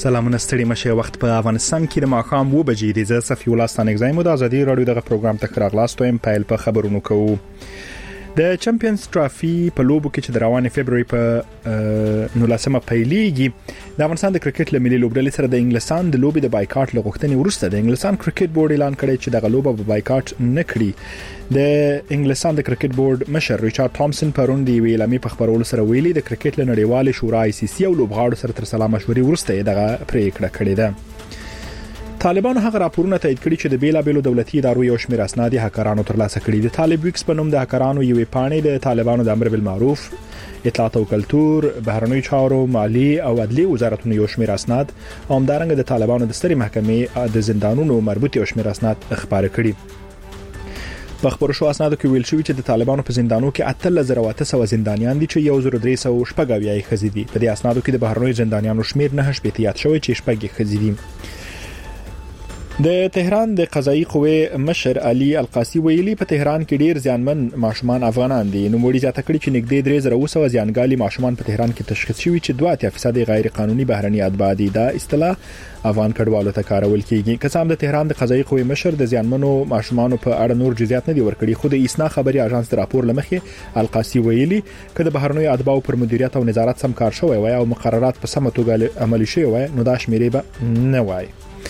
سلامونه ستړي مشه وخت په افغانستان کې د ماښام 2 بجې د صفي ولستان اگزایم د ازادي رادیو دغه پروګرام ته راغلاستو ام پایل په خبرونو کوو د چمپیونز ټرافي په لوبو کې چې د روانې فبرवरी په 19مه پیلېږي د افغانستان د کرکټ لملي لوبډلې سره د انګلستان د لوبي د بایکاټ لغوښتنې وروسته د انګلستان کرکټ بورډ اعلان کړی چې د لوبه په بایکاټ نه کړي د انګلستان د کرکټ بورډ مشر ریچارډ تامسن پرون دی ویلامي په خبرولو سره ویلي د کرکټ لنړیوال شورا ICC او لوبغاړو سره تر سلام مشورې وروسته دغه پریکړه کړې ده طالبانو هغه راپورونه تایید کړي چې د بیلابېلو دولتي ادارو یو شمېر اسناد هکرانو ترلاسه کړي د طالب ویکس په نوم د هکرانو یوې پاڼې د طالبانو د امر بالمعروف اطلاعات او کلتور بهرنیو چارو مالی او عدلي وزارتونو یو شمېر اسناد او همدارنګه د طالبانو د سترې محکمې د زندانونو مربوط یو شمېر اسناد خبره کړي په خبرو شو اسنادو کې ویل شوی چې د طالبانو په زندانو کې 13800 زندانیان دي چې 1300 یې خزي دي په دې اسنادو کې د بهرنیو زندانیانو شمېر نه شپېتیات شوی چې شپږ خزي دي د تهران د قضایي قوې مشر علي القاسی ویلي په تهران کې ډیر ځانمن ماشومان افغانان دي نو موري زیاته کړي چې نږدې 3000 ځانګالي ماشومان په تهران کې تشخیص شوي چې 2% غیر قانوني بهرني اتباع دي دا اصطلاح افغان کډوالو ته کارول کیږي قسم د تهران د قضایي قوې مشر د ځانمنو ماشومان په اړه نور جزئیات نه دي ورکړي خو د اسنا خبري اژانس د راپور لمخې القاسی ویلي کله بهرني اتباع پر مدیریت او نظارت سم کار شوی وای او مقررات په سمه توګه عملي شوی وای نو دا شمیرې به نه وای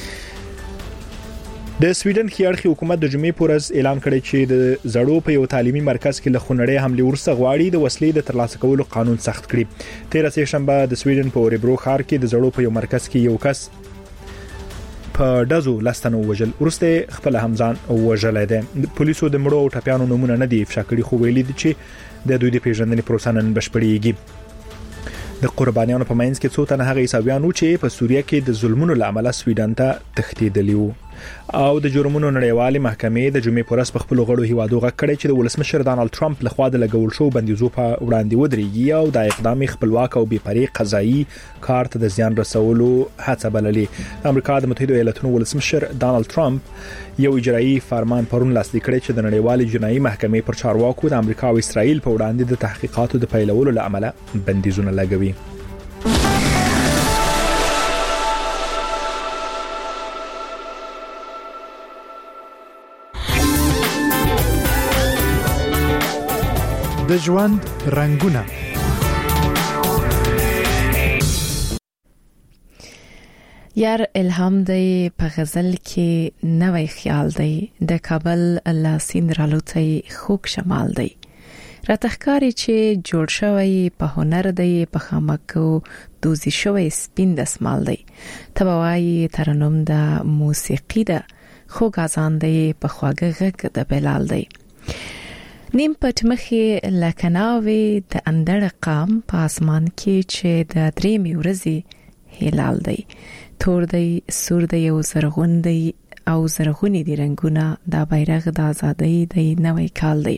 د سویډن خیارخي حکومت د جمعې پورز اعلان کړی چې د زړو په یو تعلیمي مرکز کې له خونړۍ حمله ورسته غواړي د وسلې د ترلاسه کولو قانون سخت کړي 13 شنبه د سویډن په اوریبرو ښار کې د زړو په یو مرکز کې یو کس په دزو لستنو وجل ورسته خپل همزان وجلای دي پولیسو د مړو او ټپيانو نمونه نه دی افشا کړي خو ویلي دي چې د دوی د پیژندنې پروسه نن بشپړیږي د قربانیانو په منځ کې څو تنه هغه عیسویان چې په سوریه کې د ظلمونو لامل سویډن ته تښتیدلی وو او د جرمونو نړیوالې محکمې د جمعې پورس په خپل غړو هیوادو غږ کړی چې د ولسمشر ډانلډ ټرمپ لخوا د لګول شو بندیزو په وړاندې ودرېږي او د اقدام خپلواک او بې پرې قضایي کار ته د زیان رسولو هڅه بللې امریکا د متحده ایالاتونو ولسمشر ډانلډ ټرمپ یو اجرایي فرمان پرون لاسلیک کړی چې د نړیوالې جنایي محکمې پر چارواکو د امریکا او اسرائیل په وړاندې د تحقیقاتو د پیلولو لامل بندیزونه لګوي د ژوند رنگونه یار الهام دی په غزل کې نوې خیال دی د کابل الله سیند رالوتي خوک شمال دی راتخکاری چې جوړ شوی په هنر دی په خامکو دوزی شوی سپین د اسمال دی تبوای ترنم د موسیقي ده خو غازان دی په خواږه غږ د بلال دی نیم پټ مخې لکناوي د اندړ قام په اسمان کې چې د درې ورځې هلال دی تور دی سور دی او زرغون دی او زرغونی دی رنگونه د بیرغ د ازادۍ د نوې کال دی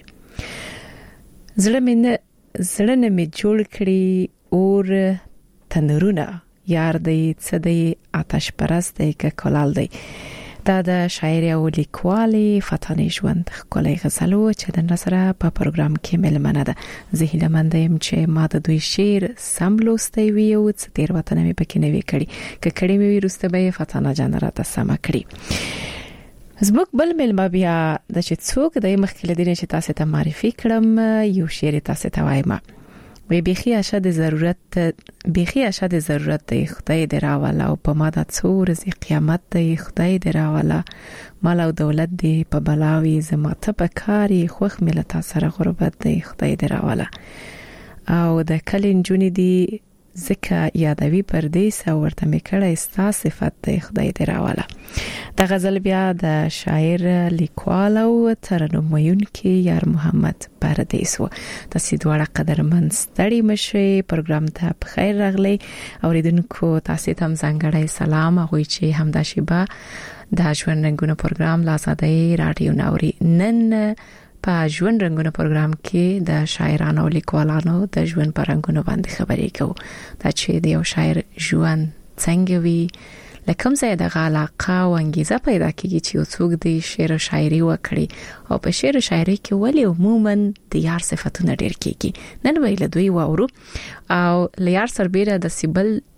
زړه مې جوړ کړی اور تنورونه یار دی څه دی آتش پرست دی که کلال دی دا د شاعر او لیکوالي فتانه ژوند خولای غزلو چې د نصره په پروګرام کې ملمنه ده زه هیله مندم چې ما د دوی شعر سملوستي وي او څه تیر وطن مې پکې نه وی کړی ک کړي مې ورسته به فتانه جان راته سم کړی زموږ بل ملما بیا د چې څوک د مخکله دي چې تاسو ته معرفي کړم یو شعر تاسو ته وایم وی بخي اشد ضرورت دی خدای دراواله او په ما د څور زی قیامت دی خدای دراواله مال او دولت دی په بلاوي زماته په کاری خوخ ملت سره غربت دی خدای دراواله او د کلین جونی دی زکه یادوي پردیس او ورته میکړه استا صفت دی خدای دراواله د غزل بیا د شاعر لیکوال او ترنم ویونکي یار محمد پردیس و تاسو دواړه قدرمن ستړي مشه پروګرام ته په خیر راغلی اوریدونکو تاسو ته ځانګړی سلام او چې همدا شیبه د ژوند رنگونه پروګرام لازادای رادیو نوري نن په ژوند رنگونه پروګرام کې د شاعرانو او لیکوالانو د ژوند پر رنگونو باندې خبرې کوو دا چې د یو شاعر ژوند څنګه وي لکه څنګه د علاقه او انګیزه پیدا کیږي چې څوک د شعر او شاعري وکړي او په شعر او شاعري کې ولې عموما د یار صفاتونه ډېر کیږي نن ویل دوی وورو او لیار سربېره د سیبل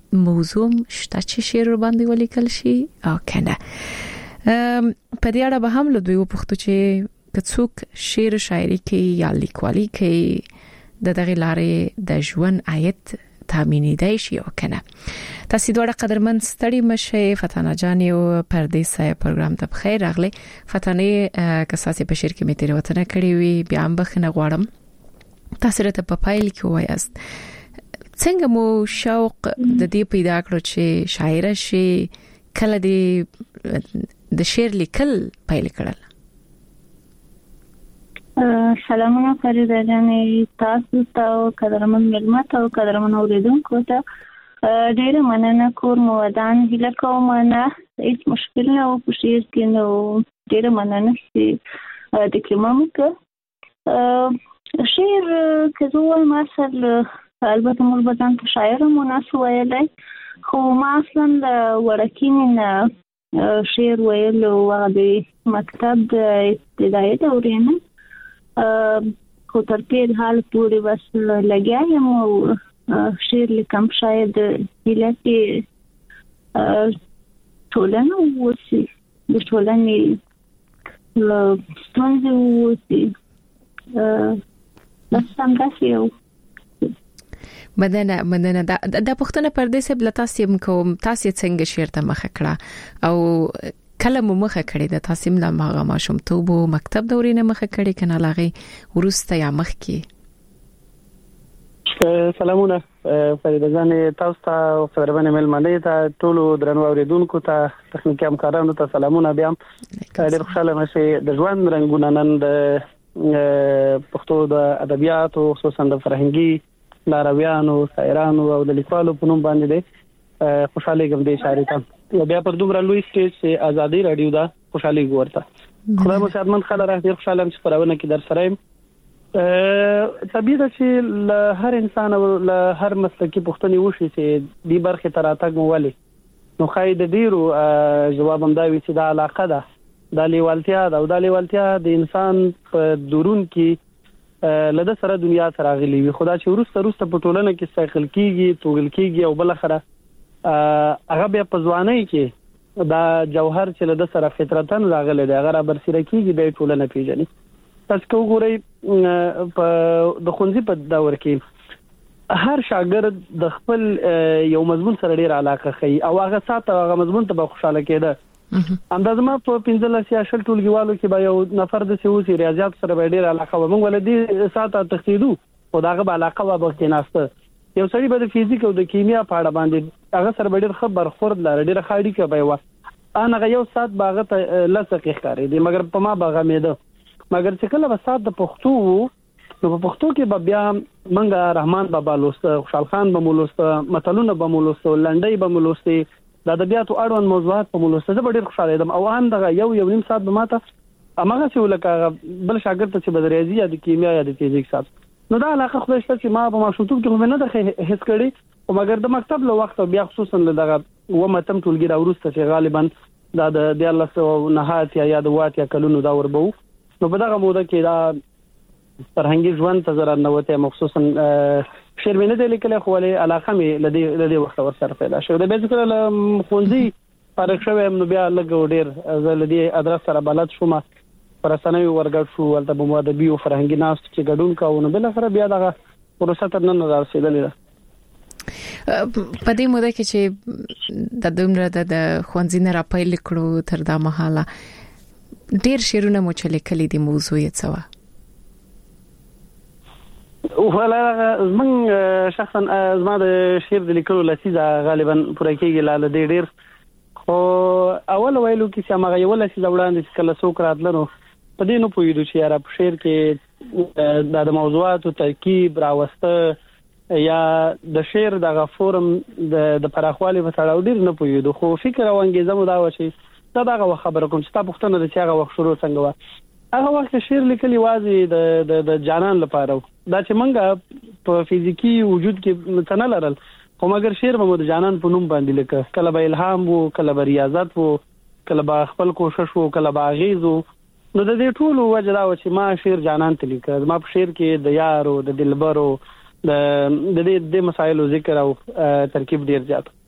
موضوع شته چې شعر باندې ولیکل شي او کنه په دې اړه به هم له دوی وپوښتو چې کڅوک شعر شاعري کوي یا لیکوالي کوي د دغه لارې د ژوند عاید تامینی دی شي او کنه. تاسو دوه قدرمن ستړي مشه فتانه جان او پردیسه پروګرام ته بخیر راغلی. فتانه کساسي په شعر کې مې تیروتنه کړې وي بیا هم بخنه غواړم. تاسو راته په پایل کې وایاست څنګه مو شوق د دې پیدا کړو چې شاعر شي کله د شعر لیکل پیل کړل؟ سلامونه فریده جانې تاسو ته او قدرمن ملمت او قدرمن اوریدونکو ته ډېر مننه کوم ودان هله کوم نه هیڅ مشکل نه او په شعر کې نو ډېر مننه چې د کومه شعر کزوه ما سره البته مول بدن ته شاعر مناسب ویلای خو ما اصلا ورکین شعر ویل او د مکتب د ابتدایي دورې خو تر دې حال پورې بس لګیا یم او شعر لیکم شاید هله کې ټولنه وسی د ټولنې ستونزې وسی بس هم داسې یو مننه دا پښتنه پردیسه بل تاسو کوم تاسو څنګه شعر ته مخه کړه او کله مو مخه کړی د تاسو له ماغه ماشوم توبو مکتب دورې نه مخه کړی کنه لاغي ورسته یا مخ کې؟ سلامونه فریده جان تاسو ته او قدرمن ملمنې ته ټول درنو اوریدونکو ته تخنیکی همکارانو ته سلامونه بیا ډېر خوشاله مشه د ژوند رنگونه نن د پښتو د ادبیاتو خصوصا د فرهنګي لارویانو شاعرانو او د لیکوالو په نوم باندې خوشاله کوم د شاعري ته بیا پر دومره لوی سټیج چې ازادي رادیو دا خوشاله ګورته خدای مو ساتمن خاله راځي خوشاله چې پرونه کې در سره طبيعي چې له هر انسان او له هر مسلکي پښتني وشي چې دی برخه تراتګ مولي نو خاید ډیرو جواب هم دا وی چې دا علاقه ده د لیوالتیا د د انسان په دورون کې لده سره دنیا سره غلي وي خدا چې ورسته په ټولنه کې سایکل کیږي توغل کیږي او بل اخره هغه بیا په ځوانۍ کې دا جوهر چې لده سره فطرتن راغلی دی هغه برسره کیږي به ټولنه پیژني. تاسو وګورئ په د خونځي په دور کې هر شاګرد د خپل یو مضمون سره ډیر علاقه خي او هغه ساته هغه مضمون ته خوشاله کېده. اندازه ما په 15 یا شل ټولګیوالو کې به یو نفر د سیوسي ریاضیات سره ډیر علاقه و موږ ولدي ساته تخصیدو او داغه علاقه و به کېناسته یو سړي به د فزیک او د کیمیا په اړه باندې هغه سره ډیر خبر خورد لاره ډیر خاړي کې به و انا یو سات باغه ته لسقې ښکارې دي مګر په ما باغه مېده مګر چې کله به سات د پښتو نو په پښتو کې به بیا منګه رحمان بابا لوست خوشحال خان به مولوست متلونه به مولوست لنډۍ به مولوست د ادبیاتو اړوند موضوعات په مولوست زه ډیر خوشاله یم او هم دغه یو نیم سات به ماته امغه چې ولکه بل شاګرد ته چې د ریاضي یا د کیمیا یا د فزیک سات نو دا علاقه خو شته چې ما په ماشومتوب کې نه ده هیڅ کړی او مګر د مکتب له وخت بیا خصوصا دغه و متم ټولګي دا ورسته چې غالبا دا د 1909 یا د وات یا کلونو دا وربو نو په دغه موده کې دا فرهنګي ژوند ته زره نوته مخصوصا شعر مې نه دی لیکلی خو ولې علاقه مې لدې وخت ورسره پیدا شو د به ذکر له خونځي فارغ شوم نو بیا لګ ډیر لدې ادرس سره بلد شوم پر سنوي ورګړ شو ولته په ادبي او فرهنګي ناس چې ګډون کاونه بل سره بیا دغه پروسه تر نن رسیدلې ده. په دې موده کې چې د دومره د خونځي نه را پیل کړو تر دا مهاله ډیر شعرونه مو چې لیکلي دي موضوع یې څه ولا من شخصا زما د شعر د لیکلو لسیزه غالبا پوره کېږي لاله ډیر خو اول ویلو کې چې هغه یو لسیزه وړاندې کله څوک راتلنو په دې نو پوهیدو چې یاره په شعر کې د موضوعاتو ترکیب راوسته یا د شعر دغه فورم د پراخوالي په اړه ډیر نه پوهیدو خو فکر او انګیزه مو دا و چې دا دغه خبره کوم چې تاسو پښتنه د چې هغه وخت شروع څنګه و هغه وخت شعر لیکلی وازي د جانان لپاره دا چې منګه په فزیکی وجود کې متنه لرل خو مګر شعر به د جانان په نوم باندې لیکه کله به الهام وو کله به ریاضت وو کله به خپل کوشش وو کله به غیظ وو نو د دې ټولو وجه دا و چې ما شعر جانان ته لیکه ما په شعر کې د یارو د دلبرو د مسایلو ذکر او ترکیب ډیر زیات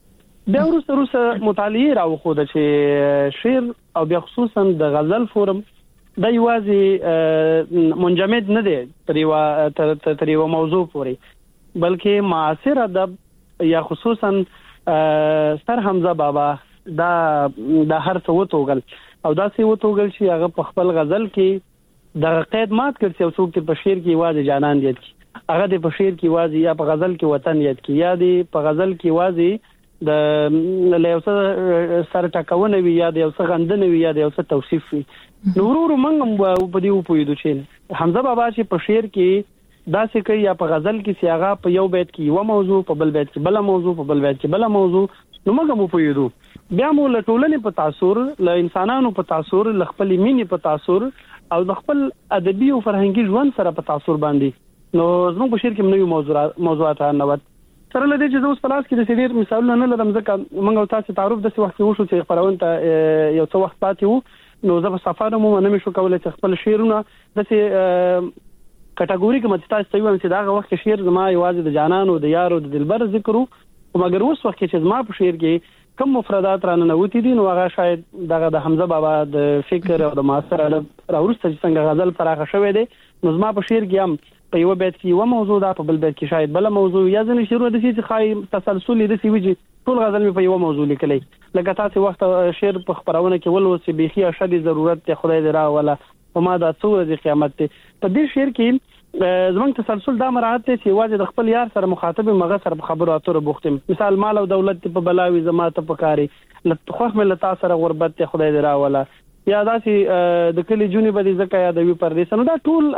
بیا وروسته مطالعه راوخوده چې شعر او بیا خصوصا د غزل فورم د یوازې منجمد نه دی تر یو موضوع پورې بلکې معاصر ادب یا خصوصا سر حمزه بابا دا هر څه وتوغل او دا څه وتوغل چې هغه په خپل غزل کې د قید مات کړ چې څوک په شعر کې واځي جانان دی هغه د په شعر کې واځي یا په غزل کې وطن یاد کی یا د په غزل کې واځي د لیوسه سر ټکاونه وی یا د یو څه غندنه وی یا د یو څه توصیف وی نورو منګم په دې وپویدو چې حمزه بابا چې په شعر کې دا څه کوي یا په غزل کې سیاغه په یو بیت کې یو موضوع په بل بیت کې بل موضوع په بل بیت کې بل موضوع نو موږ وپویدو بیا مو له ټولنې په تاثیر له انسانانو په تاثیر له خپل مینې په تاثیر او د خپل ادبي او فرهنګي ژوند سره په تاثیر باندې نو زموږ په شعر کې نوې موضوعات نووت سره لدې چې زه اوس په لاس کې د سړي مثالونه نه لرم ځکه موږ تاسو تعارف د څه وخت وشو چې خبرونه یو څه وخت پاتې وو نو زه په صفانه مو نه مشو کولای چې خپل شعرونه د څه کټګوري کې متاسف ته وایم چې دا وخت شعر زما یوازې د جانانو د یارو د دلبر ذکرو او مګر اوس وخت چې زما په شعر کې کوم مفردات رانه نوتی دي نو هغه شاید دغه د حمزه بابا د فکر او د معاصر ادب راورسته چې څنګه غزل فراخه شوې دي نو زما په شعر کې هم په یو بیت کې یو موضوع دا په بل بیت کې شاید بل موضوع یا ځنې شعر د چې خای تسلسل د سی وجه ټول غزل په یو موضوع لیکلې لکه تاسو وخت شعر په خبرونه کې ولوسې بيخي اشد ضرورت ته خدای دې را ولا په ما دا څو د قیامت ته په دې شعر کې زمونږ تسلسل دا مراعات ته چې واجب د خپل یار سره مخاطب مغه سره خبرو اترو بوختم مثال مال او دولت په بلاوي زما ته پکاري خوخ مل تاسو سره غربت ته خدای دې را ولا یا داسې د کلی جونی بدی زکه یادوي پردیس نو دا ټول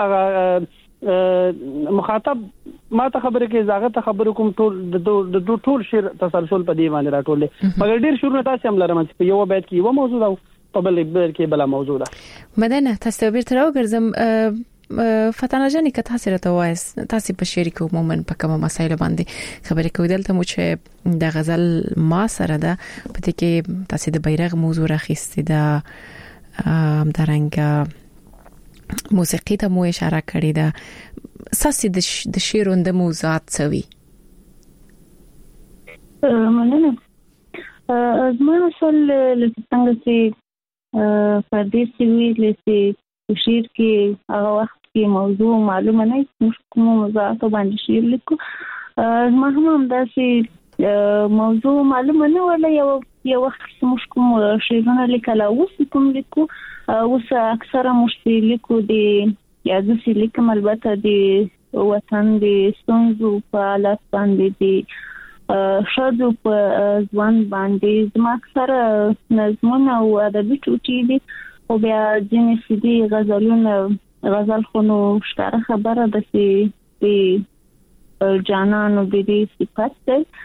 مخاطب ما ته خبره کې زاغه ته خبره کوم ټول د ټول شعر تسلسل په دی باندې راټول مګر ډیر شعرونه تاسو هم لرم چې یو بیت کې یو موضوع دا په بل بیت کې بل موضوع ده مدنه تاسو به تر وګرځم فتانه جاني که تاسو راته وایس تاسو په شعر کې عموما په کومه مسایل باندې خبرې کوي دلته مو چې د غزل ما سره ده پته کې تاسو د بیرغ موضوع راخېستې ده درنګ موسیقي ته مو اشاره کړې ده ساسي د شعرون د موضوعات سوي مننه زما اصل لکه څنګه چې پردیس وی لسی شعر کې هغه وخت کې موضوع معلومه نه موږ کوم موضوعات باندې شعر لیکو ما هم داسې موضوع معلومه نه ولا یو وخت موږ کوم شعرونه لیکل او کوم لیکو اوس اکثره موږ لیکو د یادو لیکم البته د وطن د ستونزو په حالت باندې د شادو په ځوان باندې زما اکثره نظمونه او ادبي ټوټې دي او بیا ځینې سیدي غزل خونو ښکاره خبره ده چې جانانو د دې صفت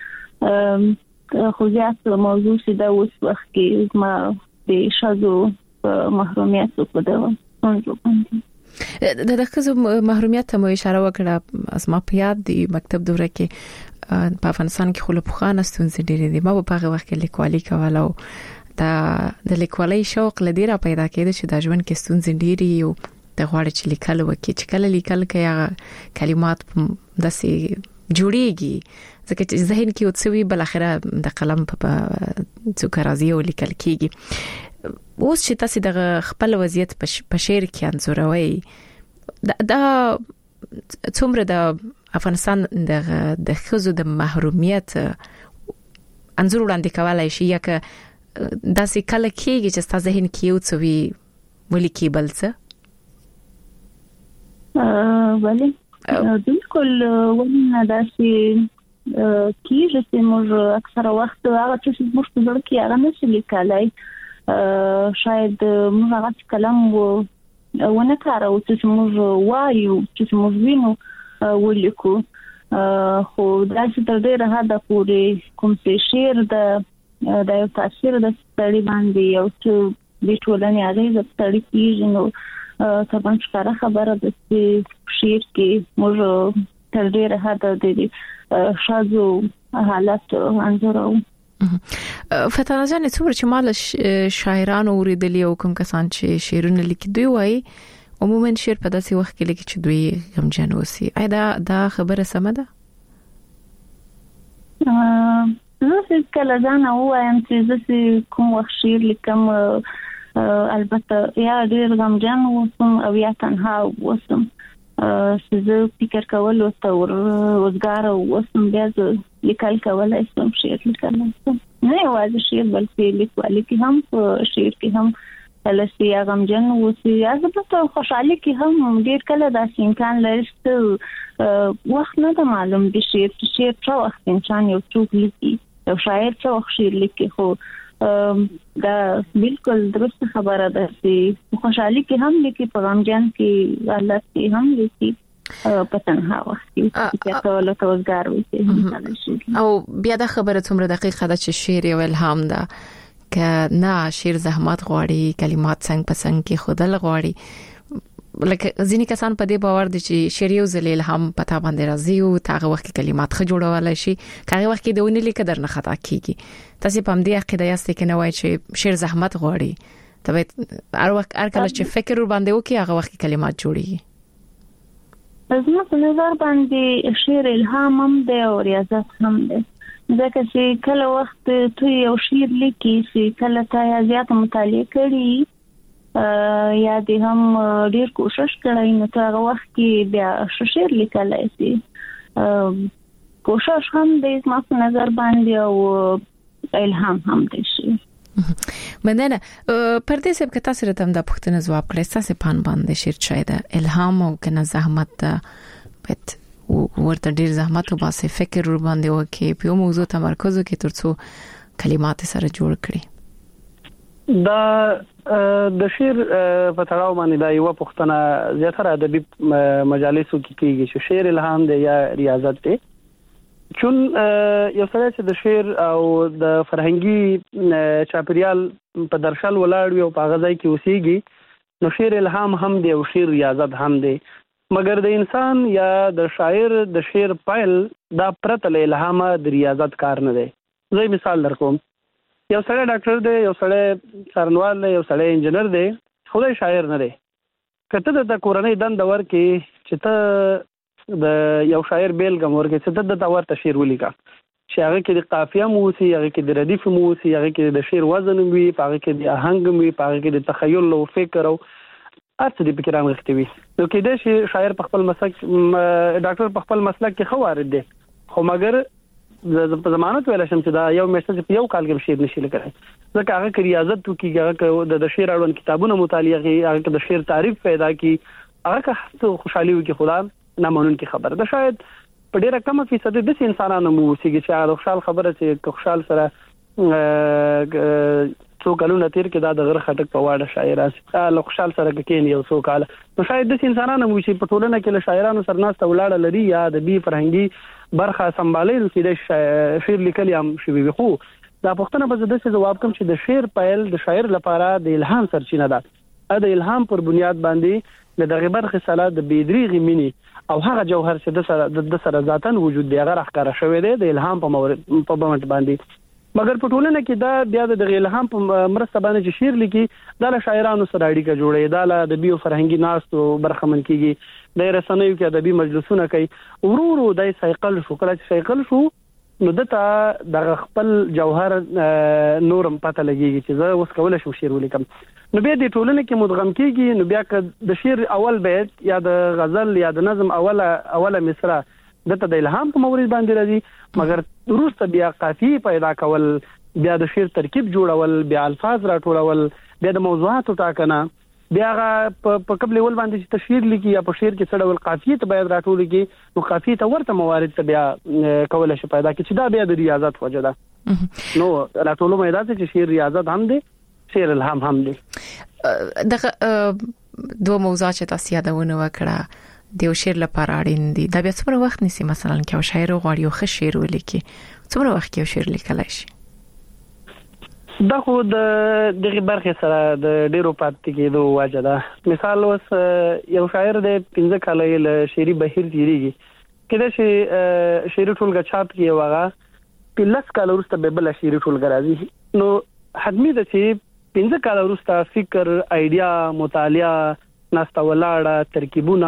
ده خو زیات موضوع سیده اوس وخت کې زما د شادو محرومیت په دغه څنګه باندې د دغه محرومیت ته مو اشاره وکړه از ما په یاد دی مکتب دوره کې په افغانستان کې خلک خوانه ستونزې ډېرې دي ما په هغه وخت کې لیکوالي کوله او د لیکوالۍ شوق لدیره پیدا کېده چې د ژوند کې ستونزې ډېرې او د غواړي چې لیکل وکړي چې کله لیکل کې کلمات داسې جوړيږي ځکه چې ذهن کې وڅوي بل اخره د قلم په څوک راځي او لیکل کېږي اوس چې تاسو د خپل وضعیت په شعر کې انځوروي دا څومره د افغانستان د خزو د محرومیت انځور وړاندې کولای شي یا که داسې کله کېږي چې تاسو ذهن کې وڅوي ولیکي بل څه ولی بالکل ولنه داسې کیږي چې موږ اکثره وخت هغه چې موږ په ځل کې هغه نه لیکلای شاید موږ هغه کلام ونه کارو چې موږ وایو چې موږ وینو ولیکو خو داسې تر ډیره حده پورې کوم څه شعر د یو تاثیر د ستړي باندې یو څه د ټولنې اغیزه ستړي کیږي نو طبعا ښکاره خبره ده چې شعر کې موږ تر ډیره حده د شازو حالت انځورو فتانه جان څومره چې مال شاعرانو اوریدلی او کوم کسان چې شعرونه لیکي دوی وایي عموما شعر په داسې وخت کې لیکي چې دوی غمجن اوسي دا خبره سمه ده زه کله ځان وایم چې زه کوم وخت شعر لیکم البته یا ډېر غمجن وسم او یا تنها وسم چې زه فکر کول او وزګار وسم بیا زه لیکل کولای شم شعر لیکل نه یوازې شعر بلکې لیکوالي کې هم شعر کې هم لسی یا غمجن وسی یا زبته خوشحالي کې هم ډېر کله داسې امکان لري چې وخت نه معلوم دي شعر څو وخت انسان یو څوک لیکي یو شاعر څو وخت شعر لیکي خو دا بالکل درست خبره ده چې خوشحالي کې هم لیکي په غمجن کې حالت کې هم لیکي په تنها وخت کې ټول توزګار وي او بیا دا خبره څومره دقیقه ده چې شعر یو الهام ده که نه شعر زحمت غواړي کلمات څنګه پسنګ کې خودل غواړي لکه ځینې کسان په دې باور دي چې شعر یو ځل الهام پتا باندې راځي او تاغه وخت کې کلمات خ جوړولای شي هغه وخت کې دونی لیک در نه خطا کیږي تاسو په دې عقیده یاست کې نه وای چې شعر زحمت غواړي ته هر وخت هر کله چې فکر ور باندې وکي هغه وخت کې کلمات جوړيږي زما په نظر باندې شعر الهام هم دی او ریاضت هم دی ځکه چې کله وخت ته یو شعر لیکي چې کله تا یا زیات مطالعه کړي یا دې هم ډیر کوشش کړی نو هغه وخت کې بیا شعر لیکلای شي کوشش هم دې ما په نظر باندې او الهام هم دی شي مننه پردې سب که تاسو راته د پښتنه جواب کړئ تاسو پان باندې شعر چای ده الهام او کنه زحمت پټ ورته ډیر زحمت او باسه فکر ور باندې وکي په موضوع تمرکز وکي ترڅو کلمات سره جوړ کړي دا د شعر په تړاو باندې دا یو پښتنه زیاتره ادبي مجالسو کې کیږي چې شعر الهام دی یا ریاضت دی چون یو سره چې د شعر او د فرهنګي چاپریال په درشل ولاړ وي او په غځای کې اوسېږي نو شعر الهام هم دی او شعر ریاضت هم دی مگر د انسان یا د شاعر د شعر پایل دا پرته له الهامه د ریاضت کار نه دی زه مثال درکوم یو سړی ډاکټر دی یو سړی څارنوال دی یو سړی انجنیر دی خدای شاعر نه دی کته د کورنۍ دند ورکې چې ته د یو شاعر بیلګم ورکې چې د ورته شعر ولیکا چې هغه کې د قافیه مو سي هغه کې د ردیف مو سي هغه کې د شعر وزن وي هغه کې د آهنګ وي هغه کې د تخیل او فکر او ارڅ دې فکر راغښتي وي نو کې د شاعر په خپل مسلک ډاکټر په خپل مسلک کې خوارد دي خو مگر په ضمانت ویل شم چې دا یو میسج په یو کال کې شعر نشي لیکلای ځکه هغه کې ریاضت وکړي هغه د شعر اړوند کتابونه مطالعه کوي هغه د شعر تعریف پیدا کوي هغه که خوشحالي وکړي خدا نه مونږ کې خبره ده شاید په ډیره کم فیصد د انسانانو مو سیږي چې هغه خوشحال خبره چې خوشحال سره څو کلونه تیر کې دا د غره خټک په واړه شاعر له خوشحال سره کې یو څو کال نو شاید د انسانانو مو چې په ټولنه کې له شاعرانو سره ناسته ولاړه لري یا د بي فرهنګي برخه سمبالېل چې د شعر لیکل هم شوی وي خو دا پښتنه په زده څه جواب کوم چې د شعر پایل د شاعر لپاره د الهام سرچینه ده د الهام پر بنیاد باندې د دغه برخه سره د بيدریغي مینی او هغه جوهر چې د سره ذاتن وجود دی هغه راخاره شوی دی د الهام په مورد باندې مگر په ټولنه کې دا بیا د الهام په مرسته باندې چې شعر لیکي دا له شاعرانو سره اړیکه جوړي دا له د بیو فرهنګي ناستو برخمن کیږي د رسنیو کې ادبي مجلسونه کوي ورورو دای سایکل شو کله چې سایکل شو نو دته د خپل جوهر نورم پته لګيږي چې زه اوس کولای شم شعر ولیکم نو بیا د ټولنه کې مدغم کیږي نو بیا د شعر اول بیت یا د غزل یا د نظم اوله مصرع دته د الهام په مورید باندې راځي مگر وروسته بیا قافیه پیدا کول بیا د شعر ترکیب جوړول بیا الفاظ راټولول بیا د موضوعات ټاکنه بیا په قبل ول باندې چې تشعیر لیکي یا په شعر کې څه ډول قافیه ته باید راټول کی نو قافیه ته ورته موارد ته بیا کول شي پیدا کی چې دا بیا د ریاضت وجه ده نو راټولو مې راځي چې شعر ریاضت هم دی شعر الهام هم دی دغه دوه موضوعات چې تاسو یادونه وکړه د شعر لپاره اړین دي دا بیا څومره وخت نیسي مثلا کې یو شاعر غواړي یو ښه شعر ولیکي څومره وخت کې یو شعر لیکلای شي دا خو د برخه سره د ډیرو پاتې کېدو وجه ده مثال اوس یو شاعر د 15 کال له شعري بهیر تیریږي کله چې شعر ټولګه چاپ کیږي واغه په 10 کال وروسته به بل شعر ټولګه راځي نو حتمی ده چې 15 کال وروسته فکر ایډیا مطالعه ناسته ولاړه ترکیبونه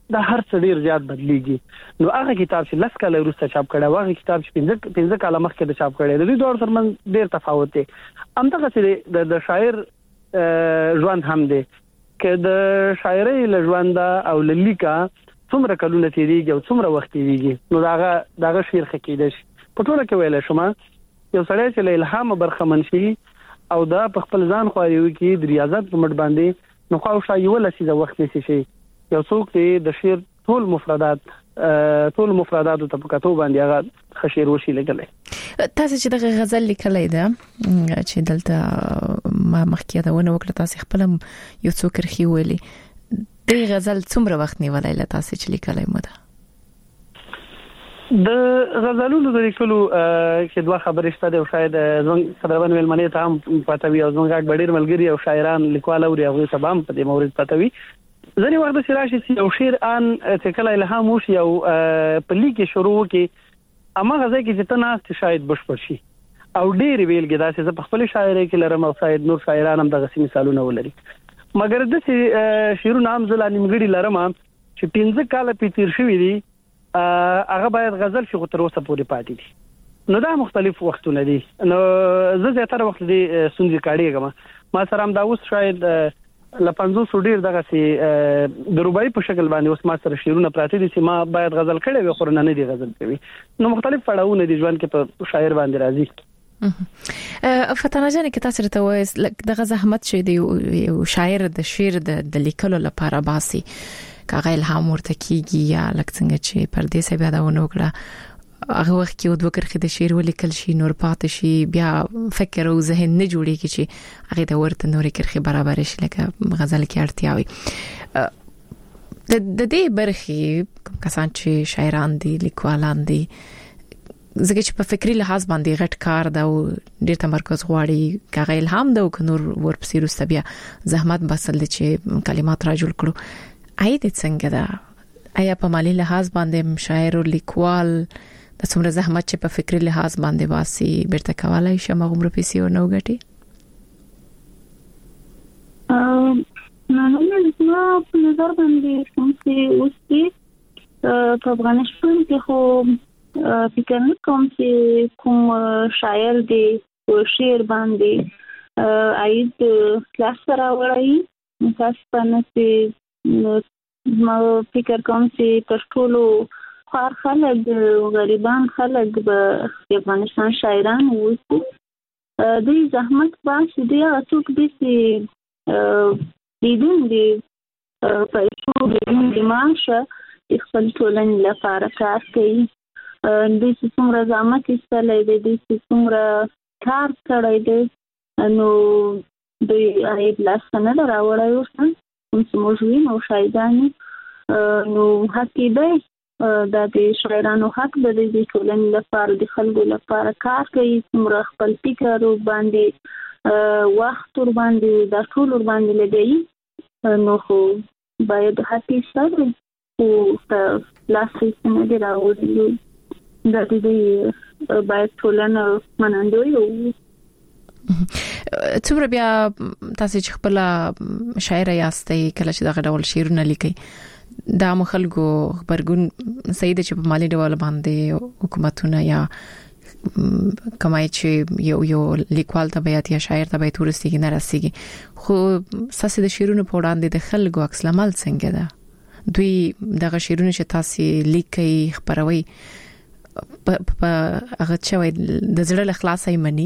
دا هر څه ډیر زیات بدلیږي. نو هغه کتاب چې 10 کاله وروسته چاپ کړی و، هغه کتاب چې 15 کاله مخکې د چاپ کړی، د دې دوه ترمنځ ډیر تفاوت دی. همدغه چې د شاعر ژوند هم دی، چې د شاعرۍ له ژوند او لیکا څومره کلونه تیریږي او څومره وخت تیریږي، نو داغه شعر خکېده شي. په ټوله کې ویل شوم یو سړی چې له الهام برخمن شي او دا په خپل ځان خو یو کې د ریاضت په مټ باندې نو خو شای ولا سي د وخت نشي شي. یو څوک چې د شعر ټول مفردات ته په کتو باندې هغه خشیر وشي لګلې. تاسو چې د غزل لیکلای ده چې دلته ما مخکې دا ونه وکړه، تاسو خپل یو څوک رخي ویلي د غزل څومره وخت نیولای له تاسو چې لیکلای مو ده؟ د غزلونو د لیکلو کې دوه خبرې شته او شاید زموږ قدرمن ویلمنې ته هم پاتوي او زموږ ډېر ملګری او شاعران لیکوال او هغه سبام په دې مورید پاتوي. ځنې وخت چې راشي چې یو شعر ان چې کله الهام وشي او په لیکي شروع کې اما غزل کې چې تناست شاید بشپړ شي او ډېر ویلګي دا چې په خپل شاعرۍ کې لرم او شاید نور شاعران هم دغه مثالونه ولري. مګر د شعرونو هم ځل نیمګړي لرم چې 15 کاله پیتیر شوی دي، هغه باید غزل شي خو تر اوسه پورې پاتې دي. نو دا مختلف وختونه دي. نو زه زیاتره وخت دي سونځي کاړیږم. ما سره هم دا اوس شاید ل 500 ډیر دغه سي د رباعي په شکل باندې اوس ما سره شعرونه پراته دي چې ما باید غزل کړي وي خو نه دي غزل کوي. نو مختلف پړاوونه دي ژوند کې په شاعر باندې راځي. فتانه جان کې تاسو ته وایي دغه زحمت چې دی یو شاعر د شعر د لیکلو لپاره باسي کاغه الهام ورته کیږي یا لکه څنګه چې پردې سه بیا دا ونه وکړه هغه وخت کې د وکړه د شعر ولیکل شي نور پاتې شي بیا فکر او ذهن نه جوړیږي چې هغه د ورته نورې کرخي برابر شي لکه غزل کې اړتیاوي. د دې برخې کسان چې شاعران دي لیکوالان دي زګ چې په فکری لحاظ باندې غټ کار دا او ډېر تمرکز غواړي کاغه الهام دا او نور ورپسې روسته بیا زحمت بسل چې کلمات را جوړ کړو. آیا د څنګه دا آیا په مالی لحاظ باندې شاعر او لیکوال د څومره زحمت چې په فکری لحاظ باندې واسي بیرته کولای شي مغمر پیسې او نو غټي؟ نو په نظر باندې کوم چې اوس په افغانستان کې خو فکر نه کوم چې کوم شاعر دی او شعر باندې اید کلاس راوړی تاسو په نسي ما فکر کوم چې تر ټولو خار خلک غریبان خلک به افغانستان شاعران وو د زحمت باسي دی څوک دي چې دیدن دي پیسو د معاشه خپل ټولنې لپاره کار کوي. د څومره زحمت ایستلې دي د څومره کار کړی دی نو د اید لاس نه راوړی وسه چې موږ وینو شاعرانو نو حق دی د دې شاعرانو حق د دې ټولنې لپاره د خلکو لپاره کار کوي څومره خپل فکر باندې وخت ور باندې د ټول ور باندې لګي نو خو باید حق سره او لاس نه دی راوړي د دې باید ټولنه منندوی او څومره بیا تاسو چې خپل شاعر یاستئ کله چې دغه ډول شعرونه لیکي دا مخالګو خبرګون سید چې په مالی ډول باندې حکومتونه یا کمای چې یو لیکوال ته بیات یا شاعر ته بیت ورسیږي نه راسیږي خو ساسي د شعرونو په وړاندې د خلکو عکس العمل څنګه ده؟ دوی دغه شعرونه چې تاسو لیکي خبروي په هغه چوي د زړه له خلاصي مني؟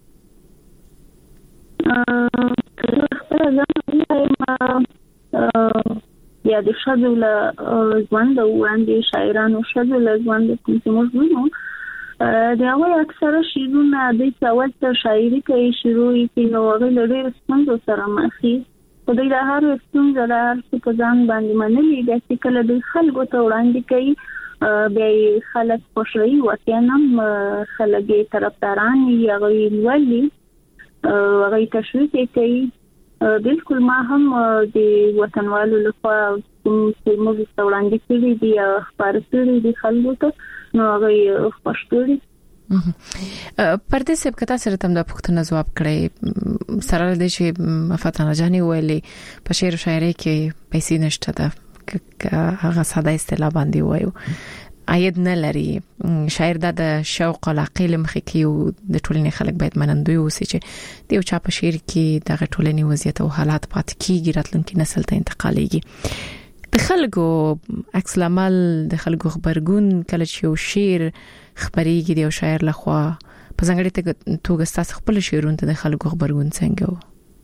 یا د شذو له ژوند او وړاندې شاعرانو شذو له ژوند کوم څه موږ وینو دا وایي اکثره شعرونه د څوال ته شاعري کوي شروع یې نو هغه لري ستونزو سره مخ دي خو د هر ستونزه د هر څه په ځان باندې منلي د چې کله د خلکو ته وړاندې کوي به خلک خوشحالي وکړي خلک یې طرفداران یې هغه ولي هغه تشویق کوي. بالکل ما هم د وطنوالو لپاره کوم موږ وړاندې کړی دی خبر کړی دی خلکو ته نو هغه خوشحالي پردې سب کته سره تم د پښتنه جواب کړی سره د چې فتانه جاني ویلي په شعر او شاعري کې پیسې نشته ده هغه ساده اصطلاح باندې وایو عاید نه لري. شاعر د شوق او عقل مخې کې او د ټولنې خلک باید منندوی اوسي چې د یو چا په شعر کې د ټولنې وضعیت او حالات پات کیږي، راتلونکي نسل ته انتقالېږي. د خلکو عکس العمل د خلکو خبرګون کله چې یو شعر خبريږي د یو شاعر لخوا په ځانګړي توګه تاسو خپل شعرونه د خلکو خبرګون څنګه و؟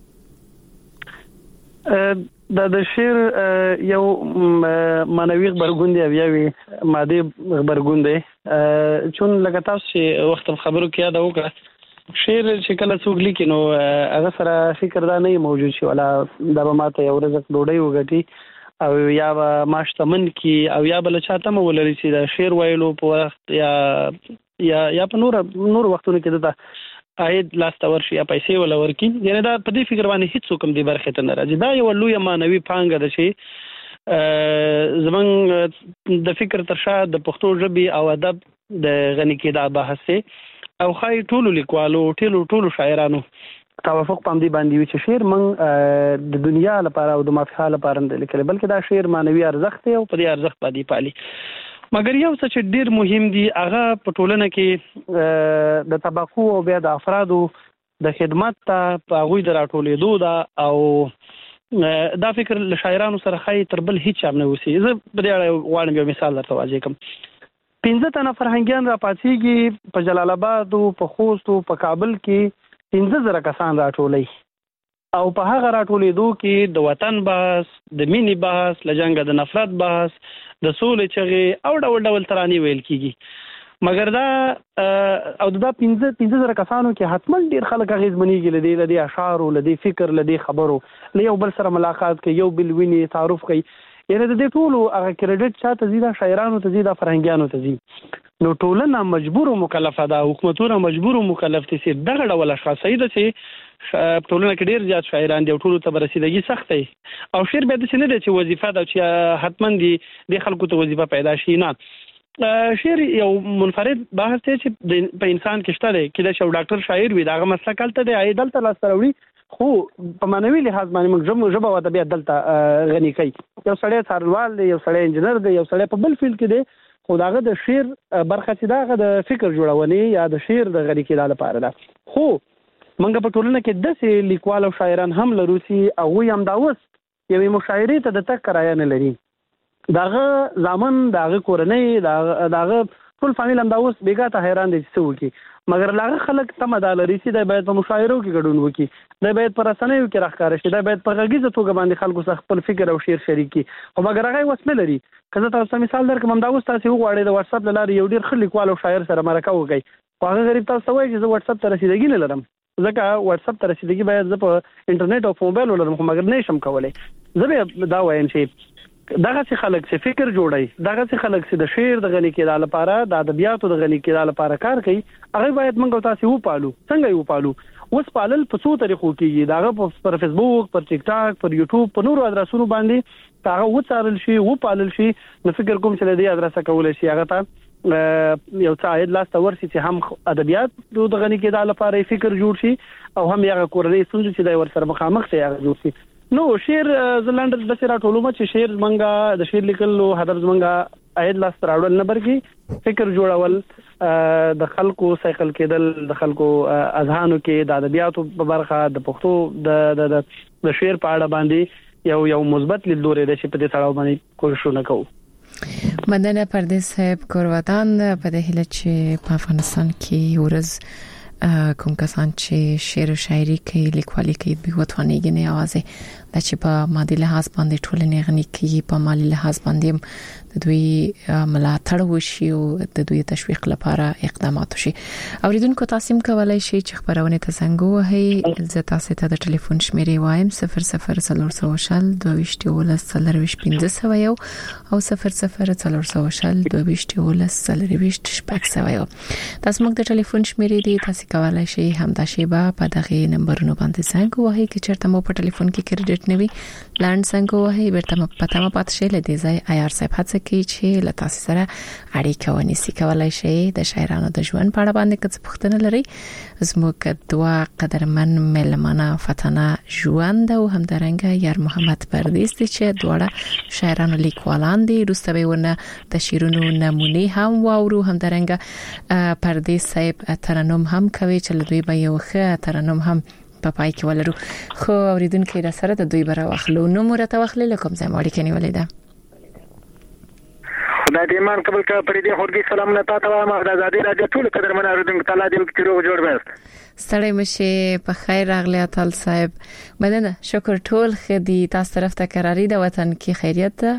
د شعر یو معنوي خبرګون دی یا وی مادي خبرګون دی. چون لکه تاسو چې وخت خبرو کې یاد وکړه شعر چې کله څوک لیکي نو هغه سره فکر دا نه موجود شي ولا د ماته یو رزق ډوډۍ وګټي او یا ماشتمن کی او یا بل چاته مولري چې د شعر ویلو په وخت یا په نور وختونو کې دته عاید لاست ورشي یا پیسې ولا ورکی، یعنی دا په دې فکر باندې هیڅ کوم دی برخه ته نه راځي. دا یو لوی معنوي پانګه ده چې زمون د فکر ترشا د پښتو ژبې او ادب د غنی کېدا بحث او خای ټولو لیکوالو ټولو شاعرانو توافق پام دی باندې وي چې شعر من د دنیا لپاره او د مافیها لپاره نه لیکل، بلکې دا شعر معنوي ارزښت دی او په دې ارزښت باندې پالي. مګر یو څه چې ډیر مهم دی هغه په ټولنه کې د طبقو او بیا د افرادو د خدمت ته په غوي دراټولېدو دا او دا فکر له شاعرانو سره خای تر بل هیڅ هم نه وسی. زه په دې اړه غواړم یو مثال درته واضح کړم. 15 تنه فرهنګیان را پاتېږي په جلال آباد او په خوست او په کابل کې 15,000 کسان راټولي او په هغه راټولېدو کې د وطن بحث، د مینې بحث، لجنګ د نفرت بحث، د سولې چغې او ډول ترانې ویل کیږي. مګر دا او دا 15,000 کسانو کې حتما ډیر خلک غیزمنېږي لدی اشعار او لدی فکر لدی خبرو له یو بل سره ملاقات کوي، یو بل ویني تعارف کوي. یعنی د دې ټولو هغه کریډټ چاته زیاده شاعرانو ته زیاده فرهنګیانو ته زی. نو ټولنه مجبور او مکلفه ده، حکومتونه مجبور او مکلف دي چې دغه ډول اشخاص سیده چې ټولنه کې ډیر زیات شاعران دي او ټولو ته برسیدګي سخت دی او شعر به د سینې چې وظیفه ده چې حتما دي د خلکو ته وظیفه پیدا شي. نه شعر یو منفرد بحث دی چې په انسان کې شته دی. کله چې ډاکټر شاعر وي داغه مسله کلته دی عیدل ته لاس راوړي، خو په معنوي لحاظ باندې موږ ژبه او ادبیات دلته غني کوي. یو سړی څارنوال دی، یو سړی انجنیر دی، یو سړی په بل فیلډ کې دی، خو داغه د شعر برخه چې داغه د فکر جوړونې یا د شعر د غني کېدو لپاره ده. خو موږ په ټولنه کې داسې لیکوال او شاعران هم لرو چې هغه هم دا اوس یوې مشاعرې ته د تک کرایه نه لري. داغه ځامن، داغه کورنۍ، داغه ټول فامیل هم دا اوس بیګا ته حیران دي چې وکي. مګر لاغه خلک تمه دا لري چې د باید په مشاعرو کې ګډون وکي، د باید پر رسنیو کې راخکار شي، د باید په غږیزه توګه باندې خلکو سره خپل فکر او شعر شریکي. خو مګر هغه وسمه لري. کله تاسو مثال درکوم دا اوس تاسو وغواړئ د واتس اپ لاره یو ډیر ښه لیکوال او شاعر سره مرکه وکړئ، خو هغه غریب تاسو وایي چې زه واتس اپ ته رسیدګي نه لرم، ځکه واتس اپ ته رسیدګي باید زه په انټرنیټ او موبایل ولرم، خو مګر نه شم کولای. زه به دا وایم چې دغه څه خلک چې فکر جوړي، دغه څه خلک چې د شعر د غني کېدو لپاره، د ادبیاتو د غني کېدو لپاره کار کوي، هغه باید موږ تاسو وپالو. څنګه یې وپالو؟ اوس پالل په څو طریقو کېږي. دغه پر فیسبوک، پر ټیک ټاک، پر یوټیوب، په نورو ادرسونو باندې هغه وڅارل شي، وپالل شي. نو فکر کوم چې د دې ادرسه کولای شي هغه ته یو څه عاید لاس ته ورسي چې هم ادبیات د غني کېدو لپاره فکر جوړ شي او هم یې کورنۍ ستونزې چې د ور سره مخامخ شي هغه جوړ شي. نو شعر زلاند د سره ټولومه چې شعر منګه د شعر لیکلو هدف منګه عاید لاس ته راوړل نه برګي فکر جوړول، د خلکو سایکل کېدل، د خلکو اذهانو کې د ادبیاتو په برخه د پښتو د شعر په اړه باندې یو مثبت لیدلوري د چې په دې تړاو باندې کوششونه کوو. مدنه پردیس صاحب کورواتان په دې هله چې په افغانستان کې ورځ کوم کسان چې شعر او شاعري کوي، لیکوالي کوي، به وطنيږي نه اوازه د چې په مادي لحاظ باندې ټولنې غني کوي، په مالی لحاظ باندې د دوی ملاتړ وشي او د دوی تشویق لپاره اقدامات وشي. اوریدونکو تاسو کولای شئ چې خبرونه ته څنګه وهي. زه تاسو ته د ټلیفون شمیرې وایم 00402015 او 00402015 تاسو موږ د ټلیفون شمیرې دي، تاسو کولای شئ همدا شیبه په دغه نمبرونو باندې څنګه وهي چې چرته مو په ټلیفون کې کریډټ نوي لاند څنګه وهي ورته پته ما پات شي لدی ځای آی آر صاحب هڅه کوي چې له تاسو سره اړیکه ونیسي. کولای شئ د شاعرانو د ژوند په اړه باندې څه پوښتنه لري. زموږ دوه قدرمن ملمنه فتنه ژوند او همدارنګه یار محمد پردیس دي چې دواړه شاعرانو لیکوالان دي. روسته به ونه د شیرونو نمونه هم واورو. همدارنګه پردیس صاحب ترنم هم کوي چې له دوی به یو ښه ترنم هم په پای کې ولرو. خو اوریدونکو را سره د دوی بره واخلو. نو مرته واخلې لکم زما اړیکه نیولې ده. خدای دې مان قبول کړه. پر دې خورګي سلام نه تاسو ته ما د آزادۍ راځي ټول قدرمن اوریدونکو تعالی دې کې روغ جوړ وي. ستړی مشه په خیر راغلی اتل صاحب. مننه شکر ټول خدي تاسو طرف ته قراری د وطن کې خیریت ده.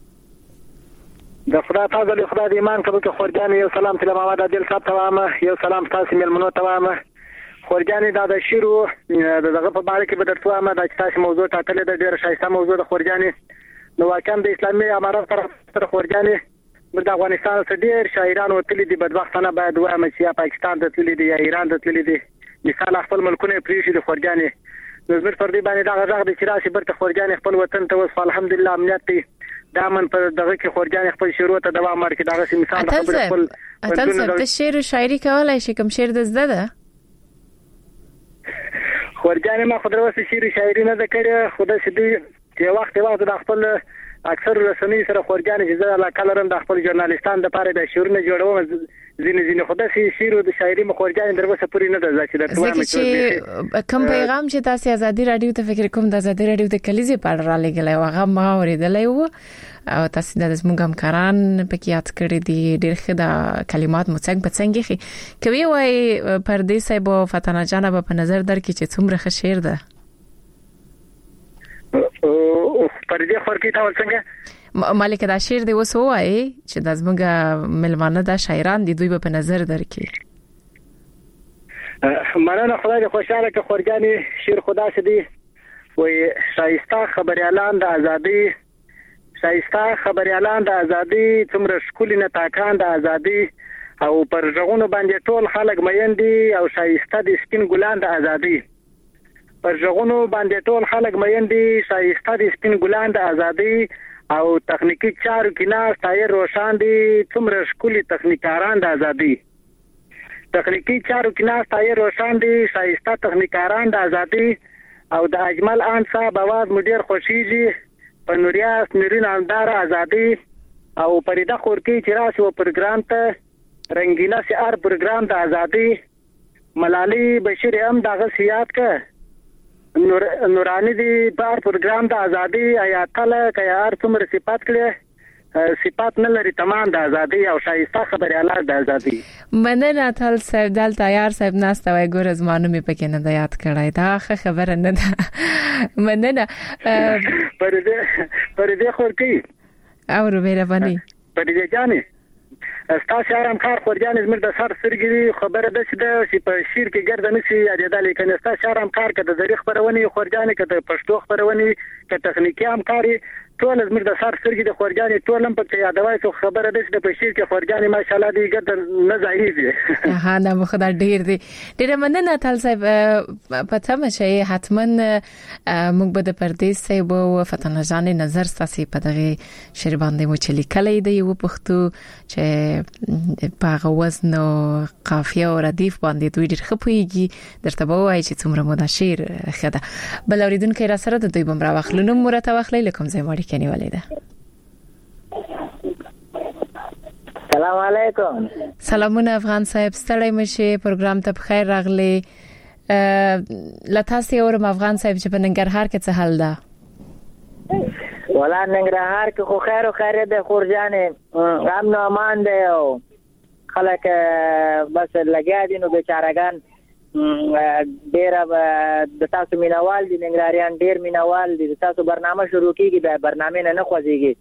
د خدای تعالی له خدای دې مان قبول کړه. خورګان یو سلام ته محمد عادل صاحب ته وامه. یو سلام تاسو ملمنو ته وامه. خورجاني د شیرو دغه په اړه کې به درته وایم د تاسو موضوع ټاکلې د ډېر شایسته موضوع د خورجاني نو واقعا د اسلامي امارات طرف خورجاني د افغانستان څخه ډېر شاعران وتلي دي. بدبختانه باید وایم چې پاکستان ته تللي دي یا ایران ته تللي دي. مثال خپل ملکونه پریشي د خورجاني نو زموږ پر دې باندې دا غږ د چراسي برته خورجاني خپل وطن ته وس الحمدلله امنیت دی. دا من پر دغه کې خورجاني خپل شروع ته دوام ورکړي. دا مثال خپل اتل صاحب د شعر او شاعري کولای شي کوم شعر د زده ده خورجاني ما خو دروسه شعر شاعري نه کړې. خو د سدي چې وخت د خپل اکثر رسنۍ سره خورجاني چې زه لا کلرم د خپل ژورنالیستان د پاره د شعرونه جوړوم. ځینې خدای شعر او د شاعري مخورجاني دروسه پوری نه ده چې د توامه چې کوم پیغام چې تاسو آزادي رادیو ته فکر کوم د آزادي رادیو د کلیزې په اړه را لګلای و هغه ما اوریدلای و او تاسو د زموږ همکاران پکې یاد کړی دي. ډېر ښه د کلمات مو څنګه په څنګه خي کوي وای پردیس صاحب او فتنه جان په نظر درکې چې څومره ښه شعر ده. او پردیس خورکی تا څنګه مالک دا شعر دی وسو وای چې د زموږ ملمانه د شاعران دي دوی په نظر درکې. مرانه خدای دې خوشاله که خورجاني شعر خدا سدي وای شایسته خبريالان د ازادي شایسته خبريالان د ازادي څومره شکول نه تاکان د ازادي او پر ژغونو باندې ټول خلک میندي او شایسته د سپین ګلان د ازادي پر ژغونو باندې ټول خلک میندي شایسته د سپین ګلان د ازادي او تخنیکی چارو کې ناس تایر روشان دي څومره شکولي تخنیکاران د ازادي تخنیکی چارو کې ناس تایر روشان دي شایسته تخنیکاران د ازادي او د اجمل ان صاحب आवाज مډیر خوشيږي په نوریاس نورین اندار ازادي او پریدا خورکی چې راشي او پروګرام ته رنگینه سیار پروګرام د ازادي ملالي بشیر هم دغه سیات ک نورانی دی بار پروګرام د ازادي آیاتله کيار څومره صفات کړي صفات نه لري تمام د ازادي او شایسته خبريالات د ازادي. مننه تل سر دل تیار صاحب ناسته وای ګور زمانو می پکې نه د یاد کړای دا خبره نه ده. مننه پر دې خورکی او روبره باندې پر دې جاني استاسو آرام کار خورجاني زمر د سر سرګي خبره ده چې په شیر کې ګرځنه سي یادېدل کنه استاسو آرام کار کده د تاریخ خبرونه خورجاني کده پښتو خبرونه کده تخنیکی همکاري ټول زمر د سر سرګي د خورجاني ټول هم په یادوي څو خبره ده چې په شیر کې خورجاني ماشاءالله دی ګټر نه ځایږي. ها نه مخدا ډیر دی ډیر مننه تل صاحب پته مشه حتما موږ به د پردیس صاحب او فتنه جان نظر ستاسو په دغه شعر باندې مو چلی کلی دی و پښتو چې په وزن او قافیه او ردیف باندې دوی ډیر خپويږي درته به وایي چې څومره مو د شعر خده بل اوریدونکو را سره د دوی بمرا واخلونو مرته واخلې لکم زموږ کني ولیده. سلام علیکم. سلامونه افغان صاحب ستړی مشه پروګرام ته بخیر راغلی. لتاسي اورم افغان صاحب چې په ننګرهار کې څه حال ده؟ ولا ننګرهار کې خو خیر او خیر ده خورجانې امن او امان ده او خلک بس لګیا دي نو بیچارهګان ډیر د تاسو مینوال دي ننګرهاریان ډیر مینوال دي تاسو برنامه شروع کیږي به برنامه نه خوځيږي